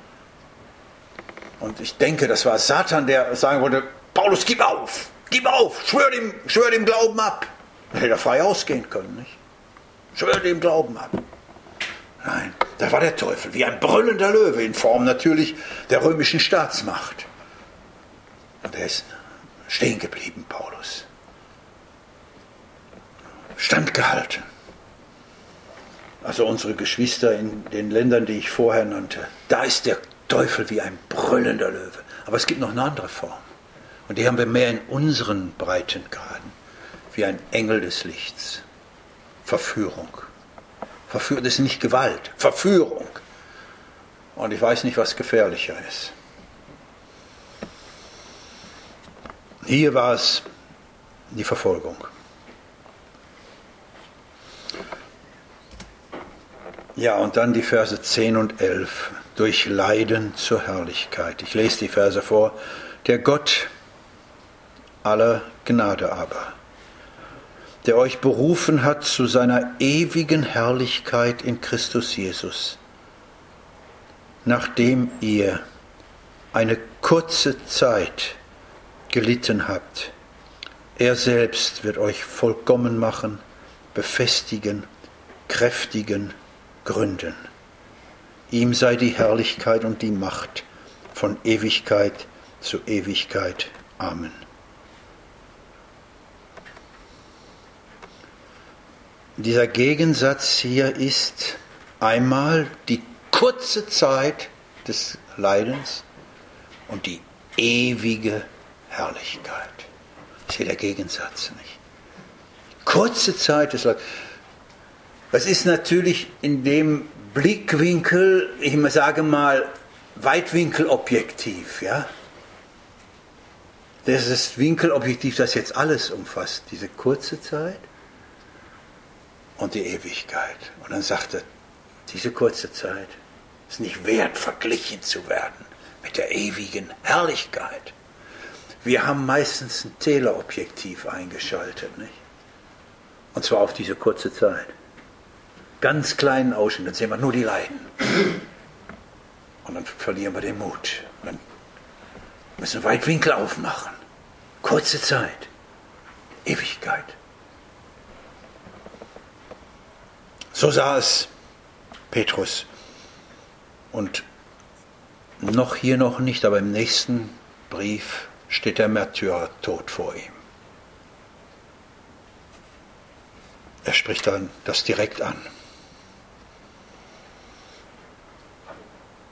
Und ich denke, das war Satan, der sagen wollte, Paulus, gib auf, schwör dem Glauben ab. Dann hätte er frei ausgehen können, nicht? Schwör dem Glauben ab. Nein, da war der Teufel, wie ein brüllender Löwe, in Form natürlich der römischen Staatsmacht. Und er ist stehen geblieben, Paulus. Standgehalten. Also unsere Geschwister in den Ländern, die ich vorher nannte, da ist der Teufel wie ein brüllender Löwe. Aber es gibt noch eine andere Form. Und die haben wir mehr in unseren Breitengraden. Wie ein Engel des Lichts. Verführung. Verführung ist nicht Gewalt. Verführung. Und ich weiß nicht, was gefährlicher ist. Hier war es die Verfolgung. Ja, und dann die Verse 10 und 11. Durch Leiden zur Herrlichkeit. Ich lese die Verse vor. Der Gott aller Gnade aber, der euch berufen hat zu seiner ewigen Herrlichkeit in Christus Jesus, nachdem ihr eine kurze Zeit gelitten habt, er selbst wird euch vollkommen machen, befestigen, kräftigen, gründen. Ihm sei die Herrlichkeit und die Macht von Ewigkeit zu Ewigkeit. Amen. Dieser Gegensatz hier ist einmal die kurze Zeit des Leidens und die ewige Herrlichkeit. Das ist hier der Gegensatz, nicht? Kurze Zeit des Leidens. Das ist natürlich in dem Blickwinkel, ich sage mal, Weitwinkelobjektiv, ja? Das ist das Winkelobjektiv, das jetzt alles umfasst, diese kurze Zeit und die Ewigkeit. Und dann sagt er, diese kurze Zeit ist nicht wert, verglichen zu werden mit der ewigen Herrlichkeit. Wir haben meistens ein Teleobjektiv eingeschaltet, nicht? Und zwar auf diese kurze Zeit. Ganz kleinen Ausschnitt, dann sehen wir nur die Leiden. Und dann verlieren wir den Mut. Und dann müssen wir Weitwinkel aufmachen. Kurze Zeit. Ewigkeit. So sah es Petrus. Und hier noch nicht, aber im nächsten Brief steht der Märtyrertod vor ihm. Er spricht dann das direkt an.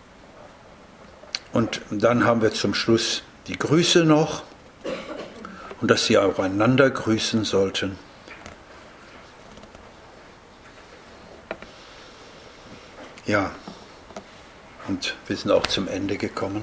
Und dann haben wir zum Schluss die Grüße noch. und dass sie auch einander grüßen sollten. Ja, und wir sind auch zum Ende gekommen.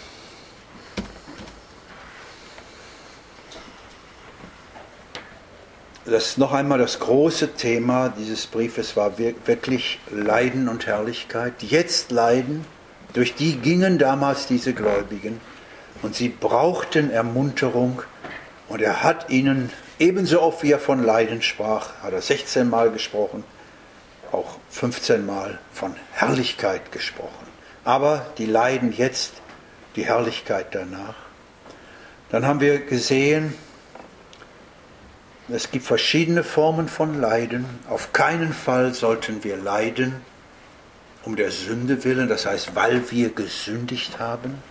Das noch einmal das große Thema dieses Briefes war wirklich Leiden und Herrlichkeit. Jetzt Leiden, durch die gingen damals diese Gläubigen und sie brauchten Ermunterung und er hat ihnen ebenso oft wie er von Leiden sprach, hat er 16 Mal gesprochen, auch 15 Mal von Herrlichkeit gesprochen. Aber die leiden jetzt, die Herrlichkeit danach. Dann haben wir gesehen, es gibt verschiedene Formen von Leiden. Auf keinen Fall sollten wir leiden um der Sünde willen, das heißt, weil wir gesündigt haben.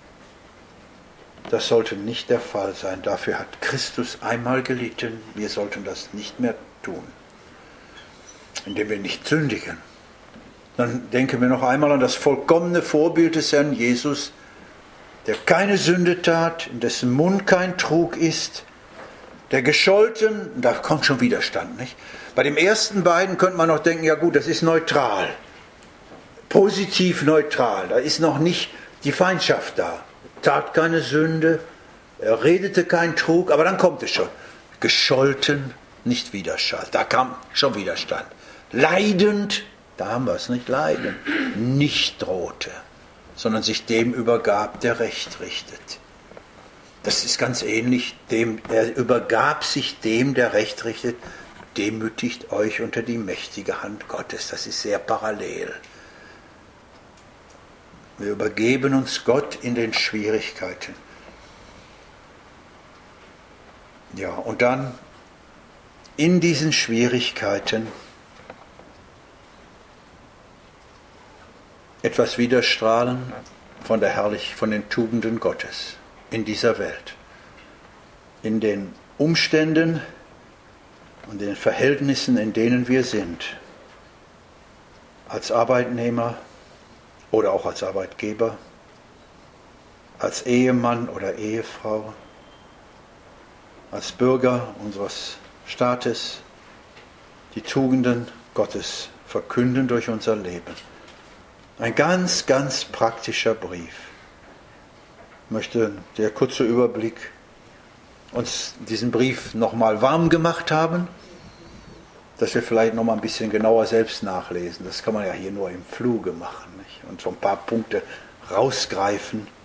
Das sollte nicht der Fall sein. Dafür hat Christus einmal gelitten. Wir sollten das nicht mehr tun, indem wir nicht sündigen. Dann denken wir noch einmal an das vollkommene Vorbild des Herrn Jesus, der keine Sünde tat, in dessen Mund kein Trug ist, der gescholten, da kommt schon Widerstand, nicht? Bei den ersten beiden könnte man noch denken, ja gut, das ist neutral, positiv neutral, da ist noch nicht die Feindschaft da, tat keine Sünde, er redete kein Trug, aber dann kommt es schon, gescholten, nicht Widerstand, da kam schon Widerstand, leidend, da haben wir es nicht, leiden, nicht drohte, sondern sich dem übergab, der Recht richtet. Das ist ganz ähnlich, er übergab sich dem, der Recht richtet, demütigt euch unter die mächtige Hand Gottes. Das ist sehr parallel. Wir übergeben uns Gott in den Schwierigkeiten. Ja, und dann in diesen Schwierigkeiten etwas widerstrahlen von den Tugenden Gottes. In dieser Welt, in den Umständen und den Verhältnissen, in denen wir sind, als Arbeitnehmer oder auch als Arbeitgeber, als Ehemann oder Ehefrau, als Bürger unseres Staates, die Tugenden Gottes verkünden durch unser Leben. Ein ganz, ganz praktischer Brief. Ich möchte der kurze Überblick uns diesen Brief nochmal warm gemacht haben, dass wir vielleicht nochmal ein bisschen genauer selbst nachlesen. Das kann man ja hier nur im Fluge machen, nicht? Und so ein paar Punkte rausgreifen,